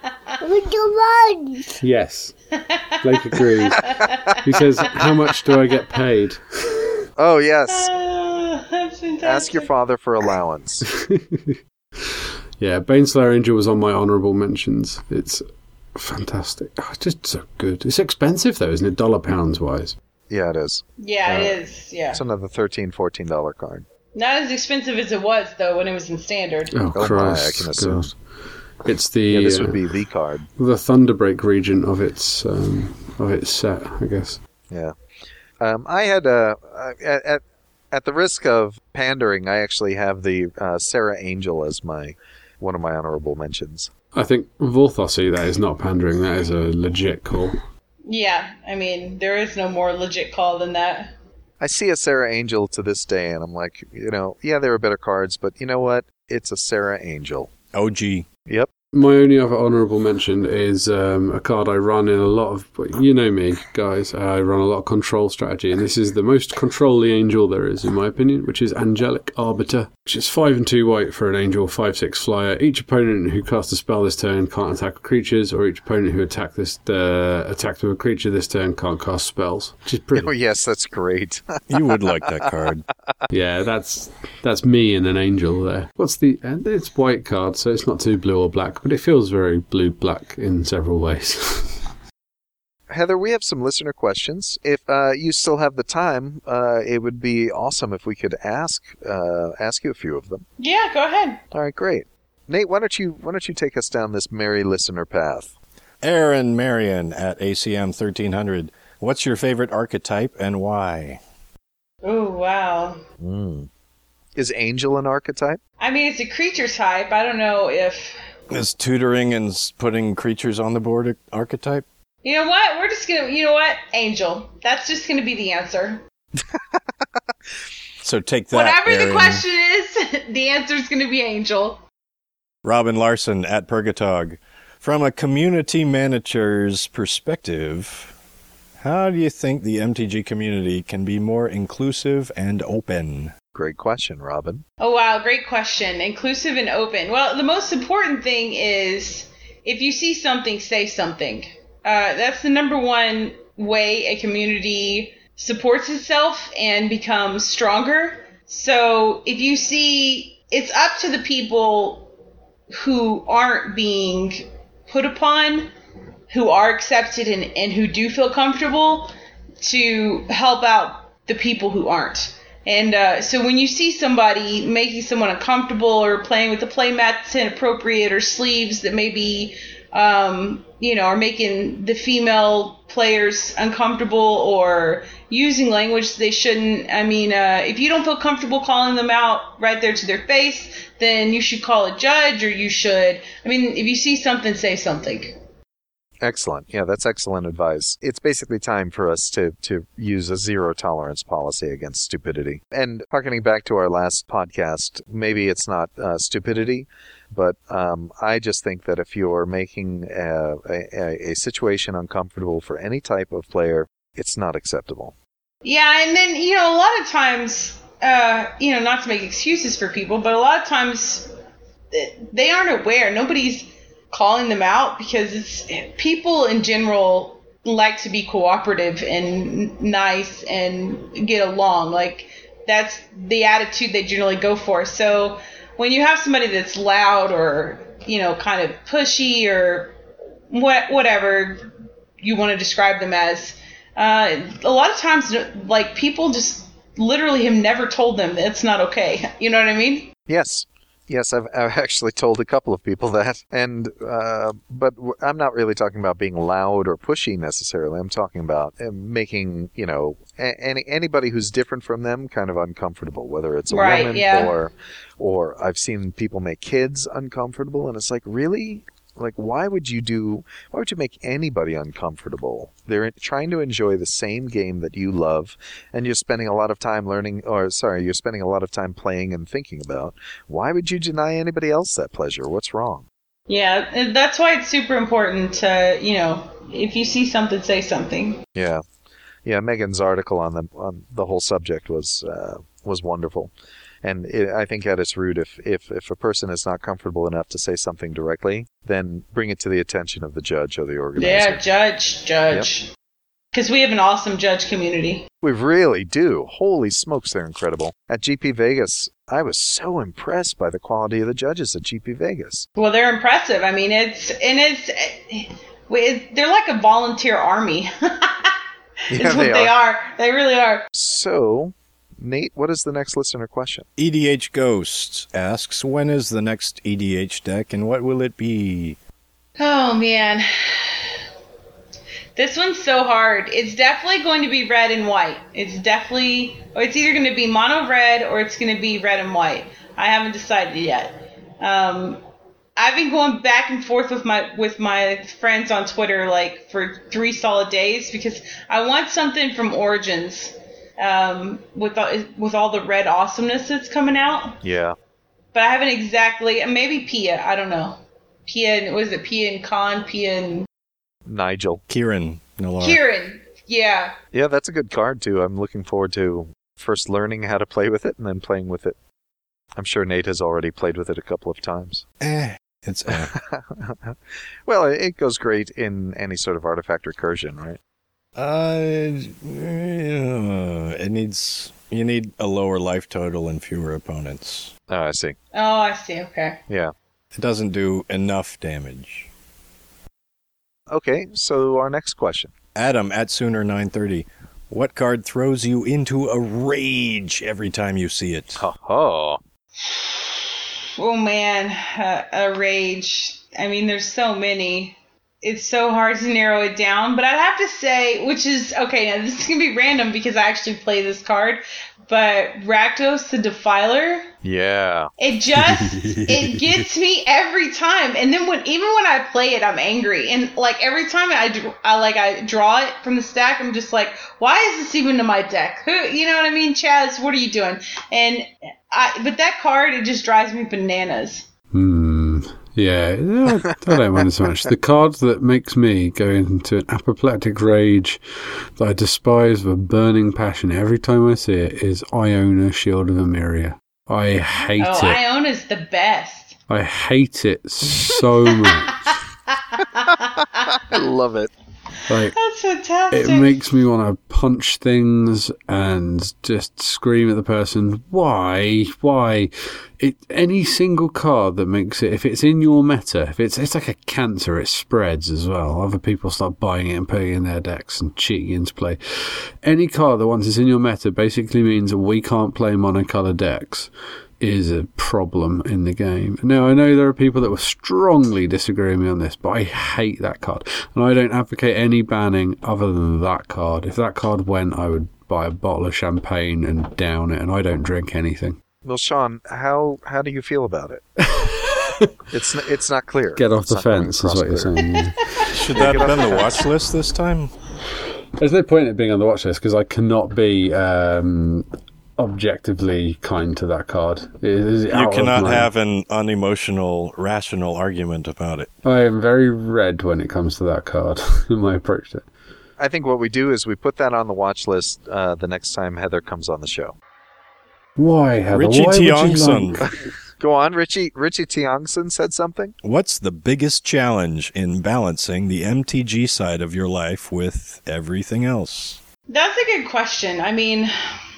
Yes, Blake agrees. He says, "How much do I get paid?" Oh yes, That's fantastic. ask your father for allowance. Yeah, Baneslayer Angel was on my honourable mentions. It's fantastic. Oh, it's just so good. It's expensive though, isn't it? £1 wise. Yeah, it is. Yeah, it is. Yeah. It's another $13, $14 card. Not as expensive as it was, though, when it was in standard. Oh, Oh Christ. my, I can assume. God. It's the Yeah, this would be the card. the Thunderbreak region of its set, I guess. Yeah. I had at the risk of pandering, I actually have the Sarah Angel as one of my honorable mentions. I think Vorthosy, that is not pandering. That is a legit call. Yeah, I mean, there is no more legit call than that. I see a Sarah Angel to this day, and I'm like, yeah, there are better cards, but you know what? It's a Sarah Angel. OG. Yep. My only other honourable mention is a card I run in a lot of... You know me, guys. I run a lot of control strategy, and this is the most control-y angel there is, in my opinion, which is Angelic Arbiter, which is 5 and 2 white for an angel, 5/6 flyer. Each opponent who casts a spell this turn can't attack creatures, or each opponent who attacked with a creature this turn can't cast spells, which is pretty... Oh, yes, that's great. You would like that card. Yeah, that's me and an angel there. It's white card, so it's not too blue or black, but it feels very blue-black in several ways. Heather, we have some listener questions. If you still have the time, it would be awesome if we could ask you a few of them. Yeah, go ahead. All right, great. Nate, why don't you take us down this merry listener path? Aaron Marion at ACM 1300. What's your favorite archetype and why? Oh, wow. Is Angel an archetype? I mean, it's a creature type. I don't know if... Is tutoring and putting creatures on the board an archetype? You know what? We're just going to... Angel. That's just going to be the answer. So take that, Whatever Aaron. the question is, the answer is going to be Angel. Robin Larson at Purgatog. From a community manager's perspective, how do you think the MTG community can be more inclusive and open? Great question, Robin. Oh, wow. Great question. Inclusive and open. Well, the most important thing is if you see something, say something. That's the number one way a community supports itself and becomes stronger. So if you see, it's up to the people who aren't being put upon, who are accepted and who do feel comfortable, to help out the people who aren't. And so when you see somebody making someone uncomfortable or playing with the play mat that's inappropriate or sleeves that maybe, are making the female players uncomfortable or using language they shouldn't, if you don't feel comfortable calling them out right there to their face, then you should call a judge, or if you see something, say something. Excellent. Yeah, that's excellent advice. It's basically time for us to use a zero tolerance policy against stupidity. And harkening back to our last podcast, maybe it's not stupidity, but I just think that if you're making a situation uncomfortable for any type of player, it's not acceptable. Yeah, and then, a lot of times, not to make excuses for people, but a lot of times they aren't aware. Nobody's calling them out because people in general like to be cooperative and nice and get along. Like, that's the attitude they generally go for. So when you have somebody that's loud or, kind of pushy or whatever you want to describe them as, a lot of times, like, people just literally have never told them that's not okay. You know what I mean? Yes. Yes, I've actually told a couple of people that, and but I'm not really talking about being loud or pushy necessarily. I'm talking about making anybody who's different from them kind of uncomfortable, whether it's a woman or I've seen people make kids uncomfortable, and it's like, really? Like, why would you make anybody uncomfortable? They're trying to enjoy the same game that you love, and you're spending a lot of time you're spending a lot of time playing and thinking about. Why would you deny anybody else that pleasure? What's wrong? Yeah, and that's why it's super important to, if you see something, say something. Yeah. Yeah, Megan's article on the whole subject was wonderful. And I think at its root, if a person is not comfortable enough to say something directly, then bring it to the attention of the judge or the organizer. Yeah, judge. Because we have an awesome judge community. We really do. Holy smokes, they're incredible. At GP Vegas, I was so impressed by the quality of the judges at GP Vegas. Well, they're impressive. I mean, they're like a volunteer army. Is what they are. They really are. So, Nate, what is the next listener question? EDH Ghost asks, when is the next EDH deck and what will it be? Oh, man. This one's so hard. It's definitely going to be red and white. It's either going to be mono red or it's going to be red and white. I haven't decided yet. I've been going back and forth with my friends on Twitter like for 3 solid days because I want something from Origins. With all the red awesomeness that's coming out. Yeah. But I haven't exactly, maybe Pia, I don't know. Pia and Khan, Pia and... Nigel. Kieran. Yeah. Yeah, that's a good card too. I'm looking forward to first learning how to play with it and then playing with it. I'm sure Nate has already played with it a couple of times. Well, it goes great in any sort of artifact recursion, right? You need a lower life total and fewer opponents. Oh, I see. Okay. Yeah. It doesn't do enough damage. Okay, so our next question. Adam at Sooner930. What card throws you into a rage every time you see it? Oh man, a rage. I mean, there's so many. It's so hard to narrow it down, but I'd have to say, which is, okay, now this is going to be random because I actually play this card, but Rakdos the Defiler. Yeah. It gets me every time. And then even when I play it, I'm angry. And like every time I draw it from the stack, I'm just like, why is this even in my deck? You know what I mean? Chaz, what are you doing? But that card, it just drives me bananas. Yeah, I don't mind it so much. The card that makes me go into an apoplectic rage that I despise with a burning passion every time I see it is Iona, Shield of Emeria. I hate it. Oh, Iona's the best. I hate it so much. I love it. Like, That's fantastic. it makes me want to punch things and just scream at the person. Why? Any single card that makes it, if it's in your meta, if it's like a cancer, it spreads as well. Other people start buying it and putting it in their decks and cheating into play. Any card that once it's in your meta basically means we can't play monocolour decks is a problem in the game. Now, I know there are people that will strongly disagree with me on this, but I hate that card. And I don't advocate any banning other than that card. If that card went, I would buy a bottle of champagne and down it, and I don't drink anything. Well, Sean, how do you feel about it? It's not clear. Get off It's the not coming fence is across what you're clear. saying. Yeah. Should that have been the watch list this time? There's no point in it being on the watch list because I cannot be objectively kind to that card. You cannot have an unemotional, rational argument about it. I am very red when it comes to that card in my approach to it. I think what we do is we put that on the watch list the next time Heather comes on the show. Why, Heather? Richie Why would you Tiongson. like- Go on, Richie Tiongson said something? What's the biggest challenge in balancing the MTG side of your life with everything else? That's a good question. I mean,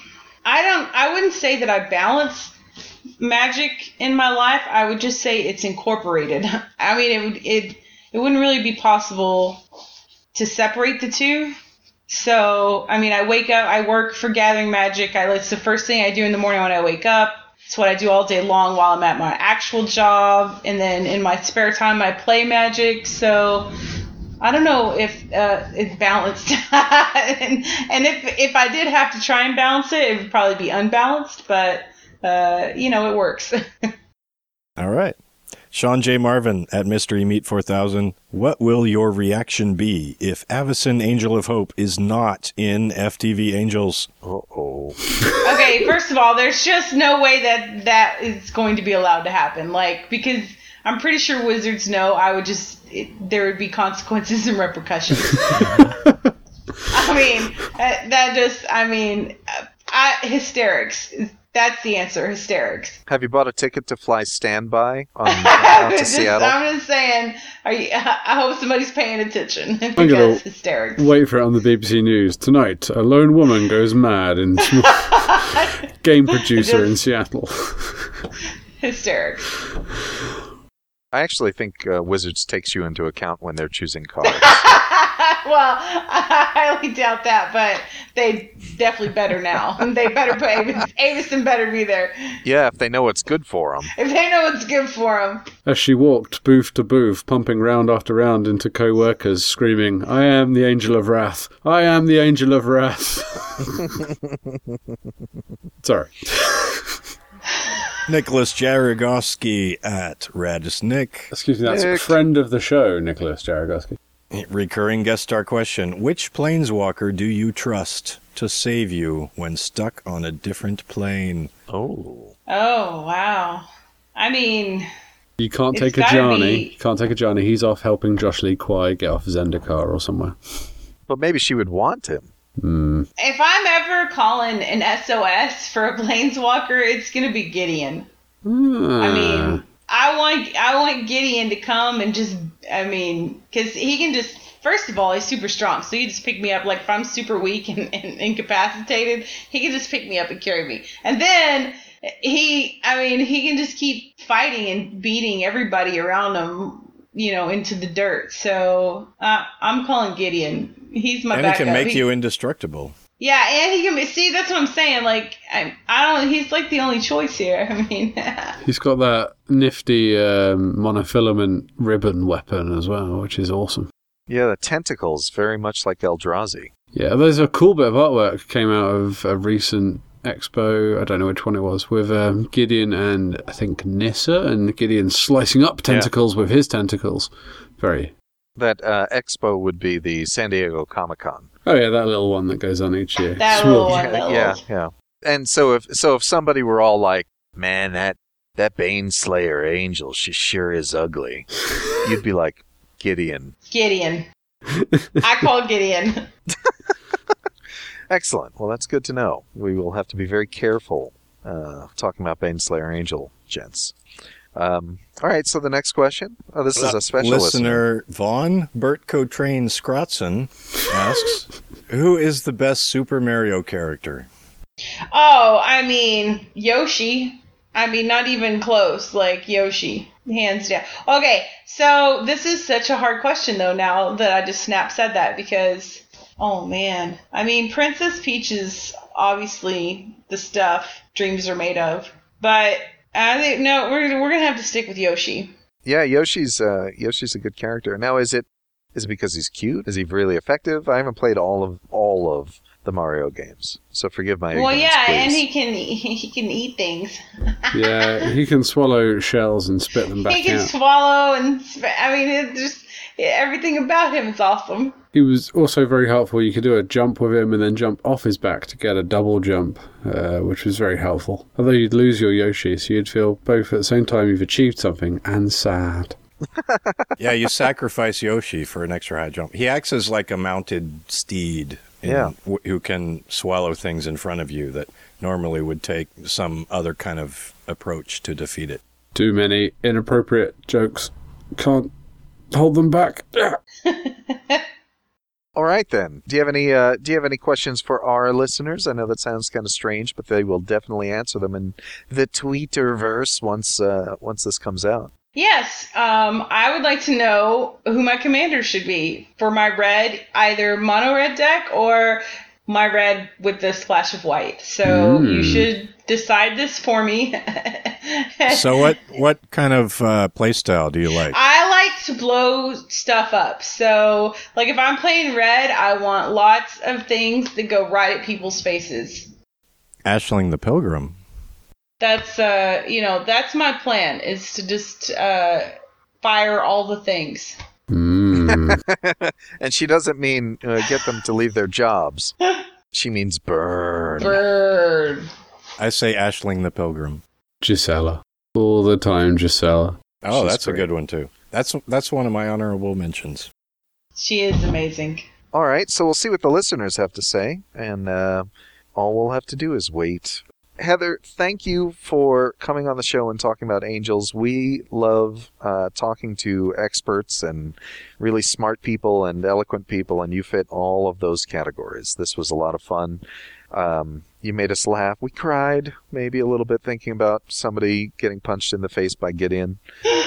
I wouldn't say that I balance Magic in my life. I would just say it's incorporated. I mean, it wouldn't really be possible to separate the two. So, I mean, I wake up, I work for Gathering Magic. It's the first thing I do in the morning when I wake up. It's what I do all day long while I'm at my actual job. And then in my spare time, I play Magic. So I don't know if it's balanced. and if I did have to try and balance it, it would probably be unbalanced. But, it works. All right. Sean J. Marvin at Mystery Meat 4000. What will your reaction be if Avacyn Angel of Hope is not in FTV Angels? Uh-oh. Okay, first of all, there's just no way that is going to be allowed to happen. Because I'm pretty sure Wizards know there would be consequences and repercussions. Hysterics. That's the answer, hysterics. Have you bought a ticket to fly standby out to Seattle? I'm just saying, I hope somebody's paying attention gonna because hysterics. Wait for it on the BBC News. Tonight, a lone woman goes mad in game producer in Seattle. Hysterics. I actually think Wizards takes you into account when they're choosing cards. Well, I highly doubt that, but they definitely better now. They better put Avacyn better be there. Yeah, if they know what's good for them. If they know what's good for them. As she walked booth to booth, pumping round after round into co-workers, screaming, "I am the Angel of Wrath! I am the Angel of Wrath!" Sorry. Nicholas Jaragowski at Radis Nick. Excuse me, that's a Nick. friend of the show, Nicholas Jaragowski. Recurring guest star question. Which planeswalker do you trust to save you when stuck on a different plane? Oh. Oh, wow. I mean, You can't It's take a gotta Johnny. be- You can't take a Johnny. He's off helping Josh Lee Kwai get off Zendikar or somewhere. But maybe she would want him. if I'm ever calling an SOS for a planeswalker, it's going to be Gideon. I mean, I want Gideon to come and just, because he can just, first of all, he's super strong. So he can just pick me up. Like, if I'm super weak and incapacitated, he can just pick me up and carry me. And then he can just keep fighting and beating everybody around him, into the dirt. So I'm calling Gideon. He's my And he backup. can make you indestructible. Yeah, and he can see. That's what I'm saying. Like, I don't. He's like the only choice here. I mean, He's got that nifty monofilament ribbon weapon as well, which is awesome. Yeah, the tentacles, very much like Eldrazi. Yeah, there's a cool bit of artwork came out of a recent expo, I don't know which one it was, with Gideon and I think Nissa, and Gideon slicing up tentacles with his tentacles. Very... That expo would be the San Diego Comic-Con. Oh yeah, that little one that goes on each year. That Small. little one. Yeah. And so if somebody were all like, man, that That Bane Slayer angel, she sure is ugly. You'd be like, Gideon. Gideon. I call Gideon. Excellent. Well, that's good to know. We will have to be very careful talking about Bane Slayer angel, gents. All right, so the next question. Oh, this is a special listener. Vaughn Bert Cotrain Scrotson asks, who is the best Super Mario character? Oh, I mean, Yoshi. I mean, not even close. Like, Yoshi. Hands down. Okay, so this is such a hard question, though, now that I just said that, because, oh, man. I mean, Princess Peach is obviously the stuff dreams are made of. But I think, no, we're going to have to stick with Yoshi. Yeah, Yoshi's a good character. Now, is it because he's cute? Is he really effective? I haven't played all of the Mario games, so forgive my ignorance, yeah, please. and he can eat things. Yeah, he can swallow shells and spit them back out. He can swallow and I mean, everything about him is awesome. He was also very helpful. You could do a jump with him and then jump off his back to get a double jump, which was very helpful. Although you'd lose your Yoshi, so you'd feel both at the same time you've achieved something and sad. Yeah, you sacrifice Yoshi for an extra high jump. He acts as like a mounted steed. Who can swallow things in front of you that normally would take some other kind of approach to defeat it. Too many inappropriate jokes. Can't hold them back. All right, then. Do you have any questions for our listeners? I know that sounds kind of strange, but they will definitely answer them in the Twitterverse once this comes out. Yes, I would like to know who my commander should be for my red, either mono red deck or my red with the splash of white. So you should decide this for me. So what kind of playstyle do you like? I like to blow stuff up. So, like, if I'm playing red, I want lots of things that go right at people's faces. Aisling the Pilgrim. That's, that's my plan, is to just fire all the things. And she doesn't mean get them to leave their jobs. She means burn. Burn. I say Aisling the Pilgrim. Gisela. All the time, Gisela. Oh, She's that's great. a good one, too. That's one of my honorable mentions. She is amazing. All right, so we'll see what the listeners have to say, and all we'll have to do is wait. Heather, thank you for coming on the show and talking about angels. We love talking to experts and really smart people and eloquent people, and you fit all of those categories. This was a lot of fun. You made us laugh. We cried maybe a little bit thinking about somebody getting punched in the face by Gideon.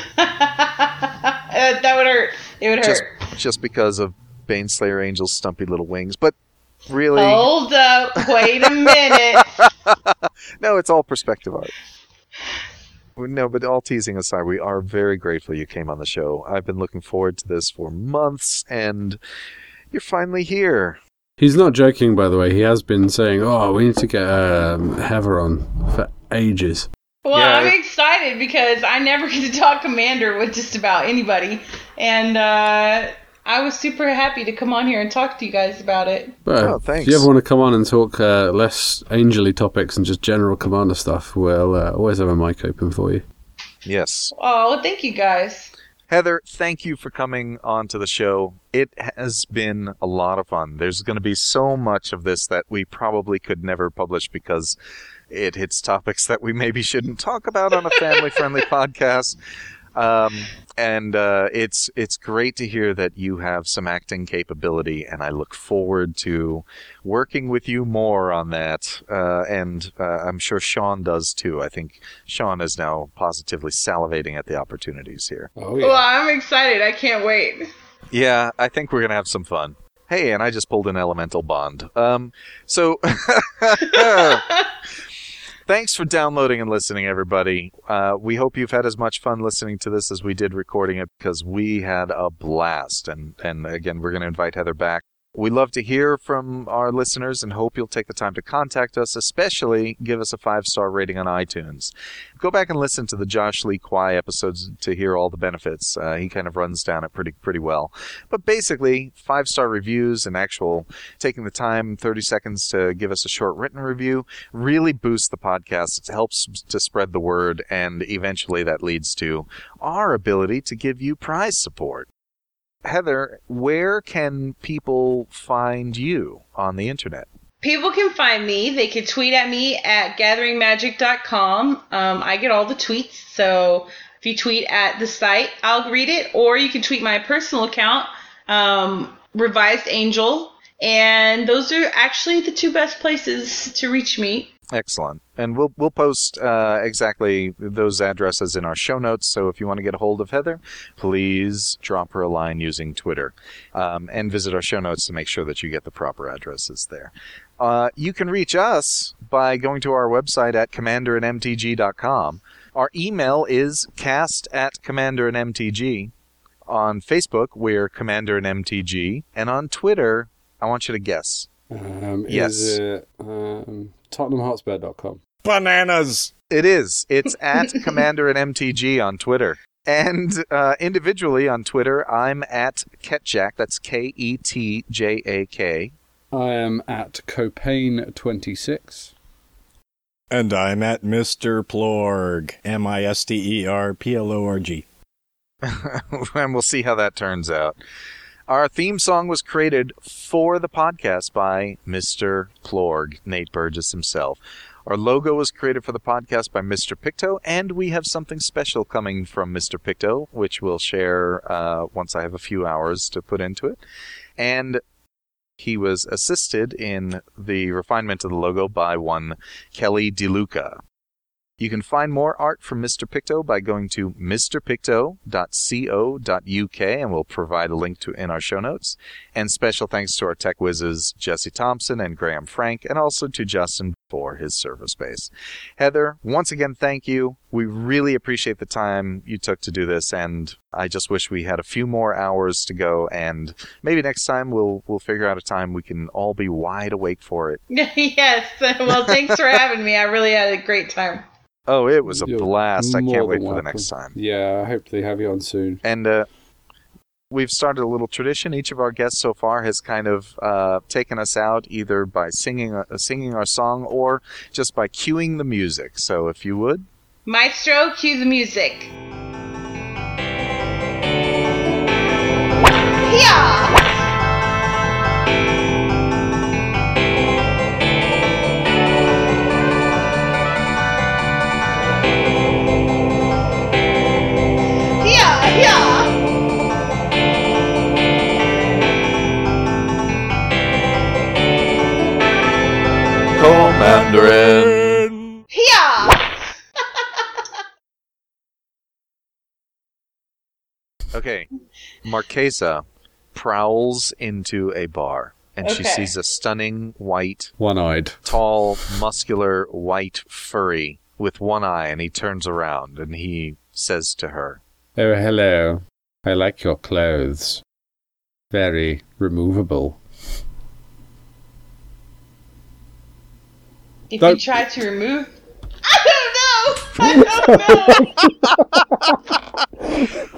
That would hurt. It would hurt. Just because of Bane Slayer Angel's stumpy little wings. But really... Hold up. Wait a minute. No, it's all perspective art. No, but all teasing aside, we are very grateful you came on the show. I've been looking forward to this for months, and you're finally here. He's not joking, by the way. He has been saying, we need to get Heather on for ages. Well, Yeah. I'm excited because I never get to talk Commander with just about anybody. And I was super happy to come on here and talk to you guys about it. But thanks. if you ever want to come on and talk less angel-y topics and just general Commander stuff, we'll always have a mic open for you. Yes. Oh, well, thank you guys. Heather, thank you for coming on to the show. It has been a lot of fun. There's going to be so much of this that we probably could never publish because it hits topics that we maybe shouldn't talk about on a family-friendly podcast. And it's great to hear that you have some acting capability, and I look forward to working with you more on that. And I'm sure Sean does too. I think Sean is now positively salivating at the opportunities here. Oh, Well, I'm excited. I can't wait. Yeah, I think we're going to have some fun. Hey, and I just pulled an elemental bond. So thanks for downloading and listening, everybody. We hope you've had as much fun listening to this as we did recording it, because we had a blast. And again, we're going to invite Heather back We love to hear from our listeners and hope you'll take the time to contact us, especially give us a 5-star rating on iTunes. Go back and listen to the Josh Lee Kwai episodes to hear all the benefits. He kind of runs down it pretty well. But basically, 5-star reviews and actual taking the time, 30 seconds to give us a short written review, really boosts the podcast. It helps to spread the word, and eventually that leads to our ability to give you prize support. Heather, where can people find you on the internet? People can find me. They can tweet at me at gatheringmagic.com. I get all the tweets, so if you tweet at the site, I'll read it. Or you can tweet my personal account, Revised Angel. And those are actually the 2 best places to reach me. Excellent. And we'll post exactly those addresses in our show notes. So if you want to get a hold of Heather, please drop her a line using Twitter, and visit our show notes to make sure that you get the proper addresses there. You can reach us by going to our website at commanderandmtg.com. Our email is cast@commanderandmtg. On Facebook, we're Commander and MTG. And on Twitter, I want you to guess. Yes. Is it TottenhamHotspur.com? Bananas! It is. It's at Commander and MTG on Twitter. And individually on Twitter, I'm at Ketjak. That's Ketjak. I am at Copain26. And I'm at Mr. Plorg, Misterplorg. And we'll see how that turns out. Our theme song was created for the podcast by Mr. Plorg, Nate Burgess himself. Our logo was created for the podcast by Mr. Picto, and we have something special coming from Mr. Picto, which we'll share once I have a few hours to put into it. And he was assisted in the refinement of the logo by one Kelly DeLuca. You can find more art from Mr. Picto by going to mrpicto.co.uk, and we'll provide a link to in our show notes. And special thanks to our tech whizzes, Jesse Thompson and Graham Frank, and also to Justin for his server space. Heather, once again, thank you. We really appreciate the time you took to do this, and I just wish we had a few more hours to go, and maybe next time we'll figure out a time we can all be wide awake for it. Yes. Well, thanks for having me. I really had a great time. Oh, it was a You're blast. I can't more wait than for the welcome. next time. Yeah, I hope they have you on soon. And we've started a little tradition. Each of our guests so far has kind of taken us out either by singing our song or just by cueing the music. So if you would. Maestro, cue the music. Yeah! Commanderin. Yeah! Okay. Marquesa prowls into a bar, and she Okay. sees a stunning white, One-eyed. tall, muscular, white furry with one eye, and he turns around and he says to her, Oh, hello. I like your clothes. Very removable. If Don't- you try to remove... I don't know!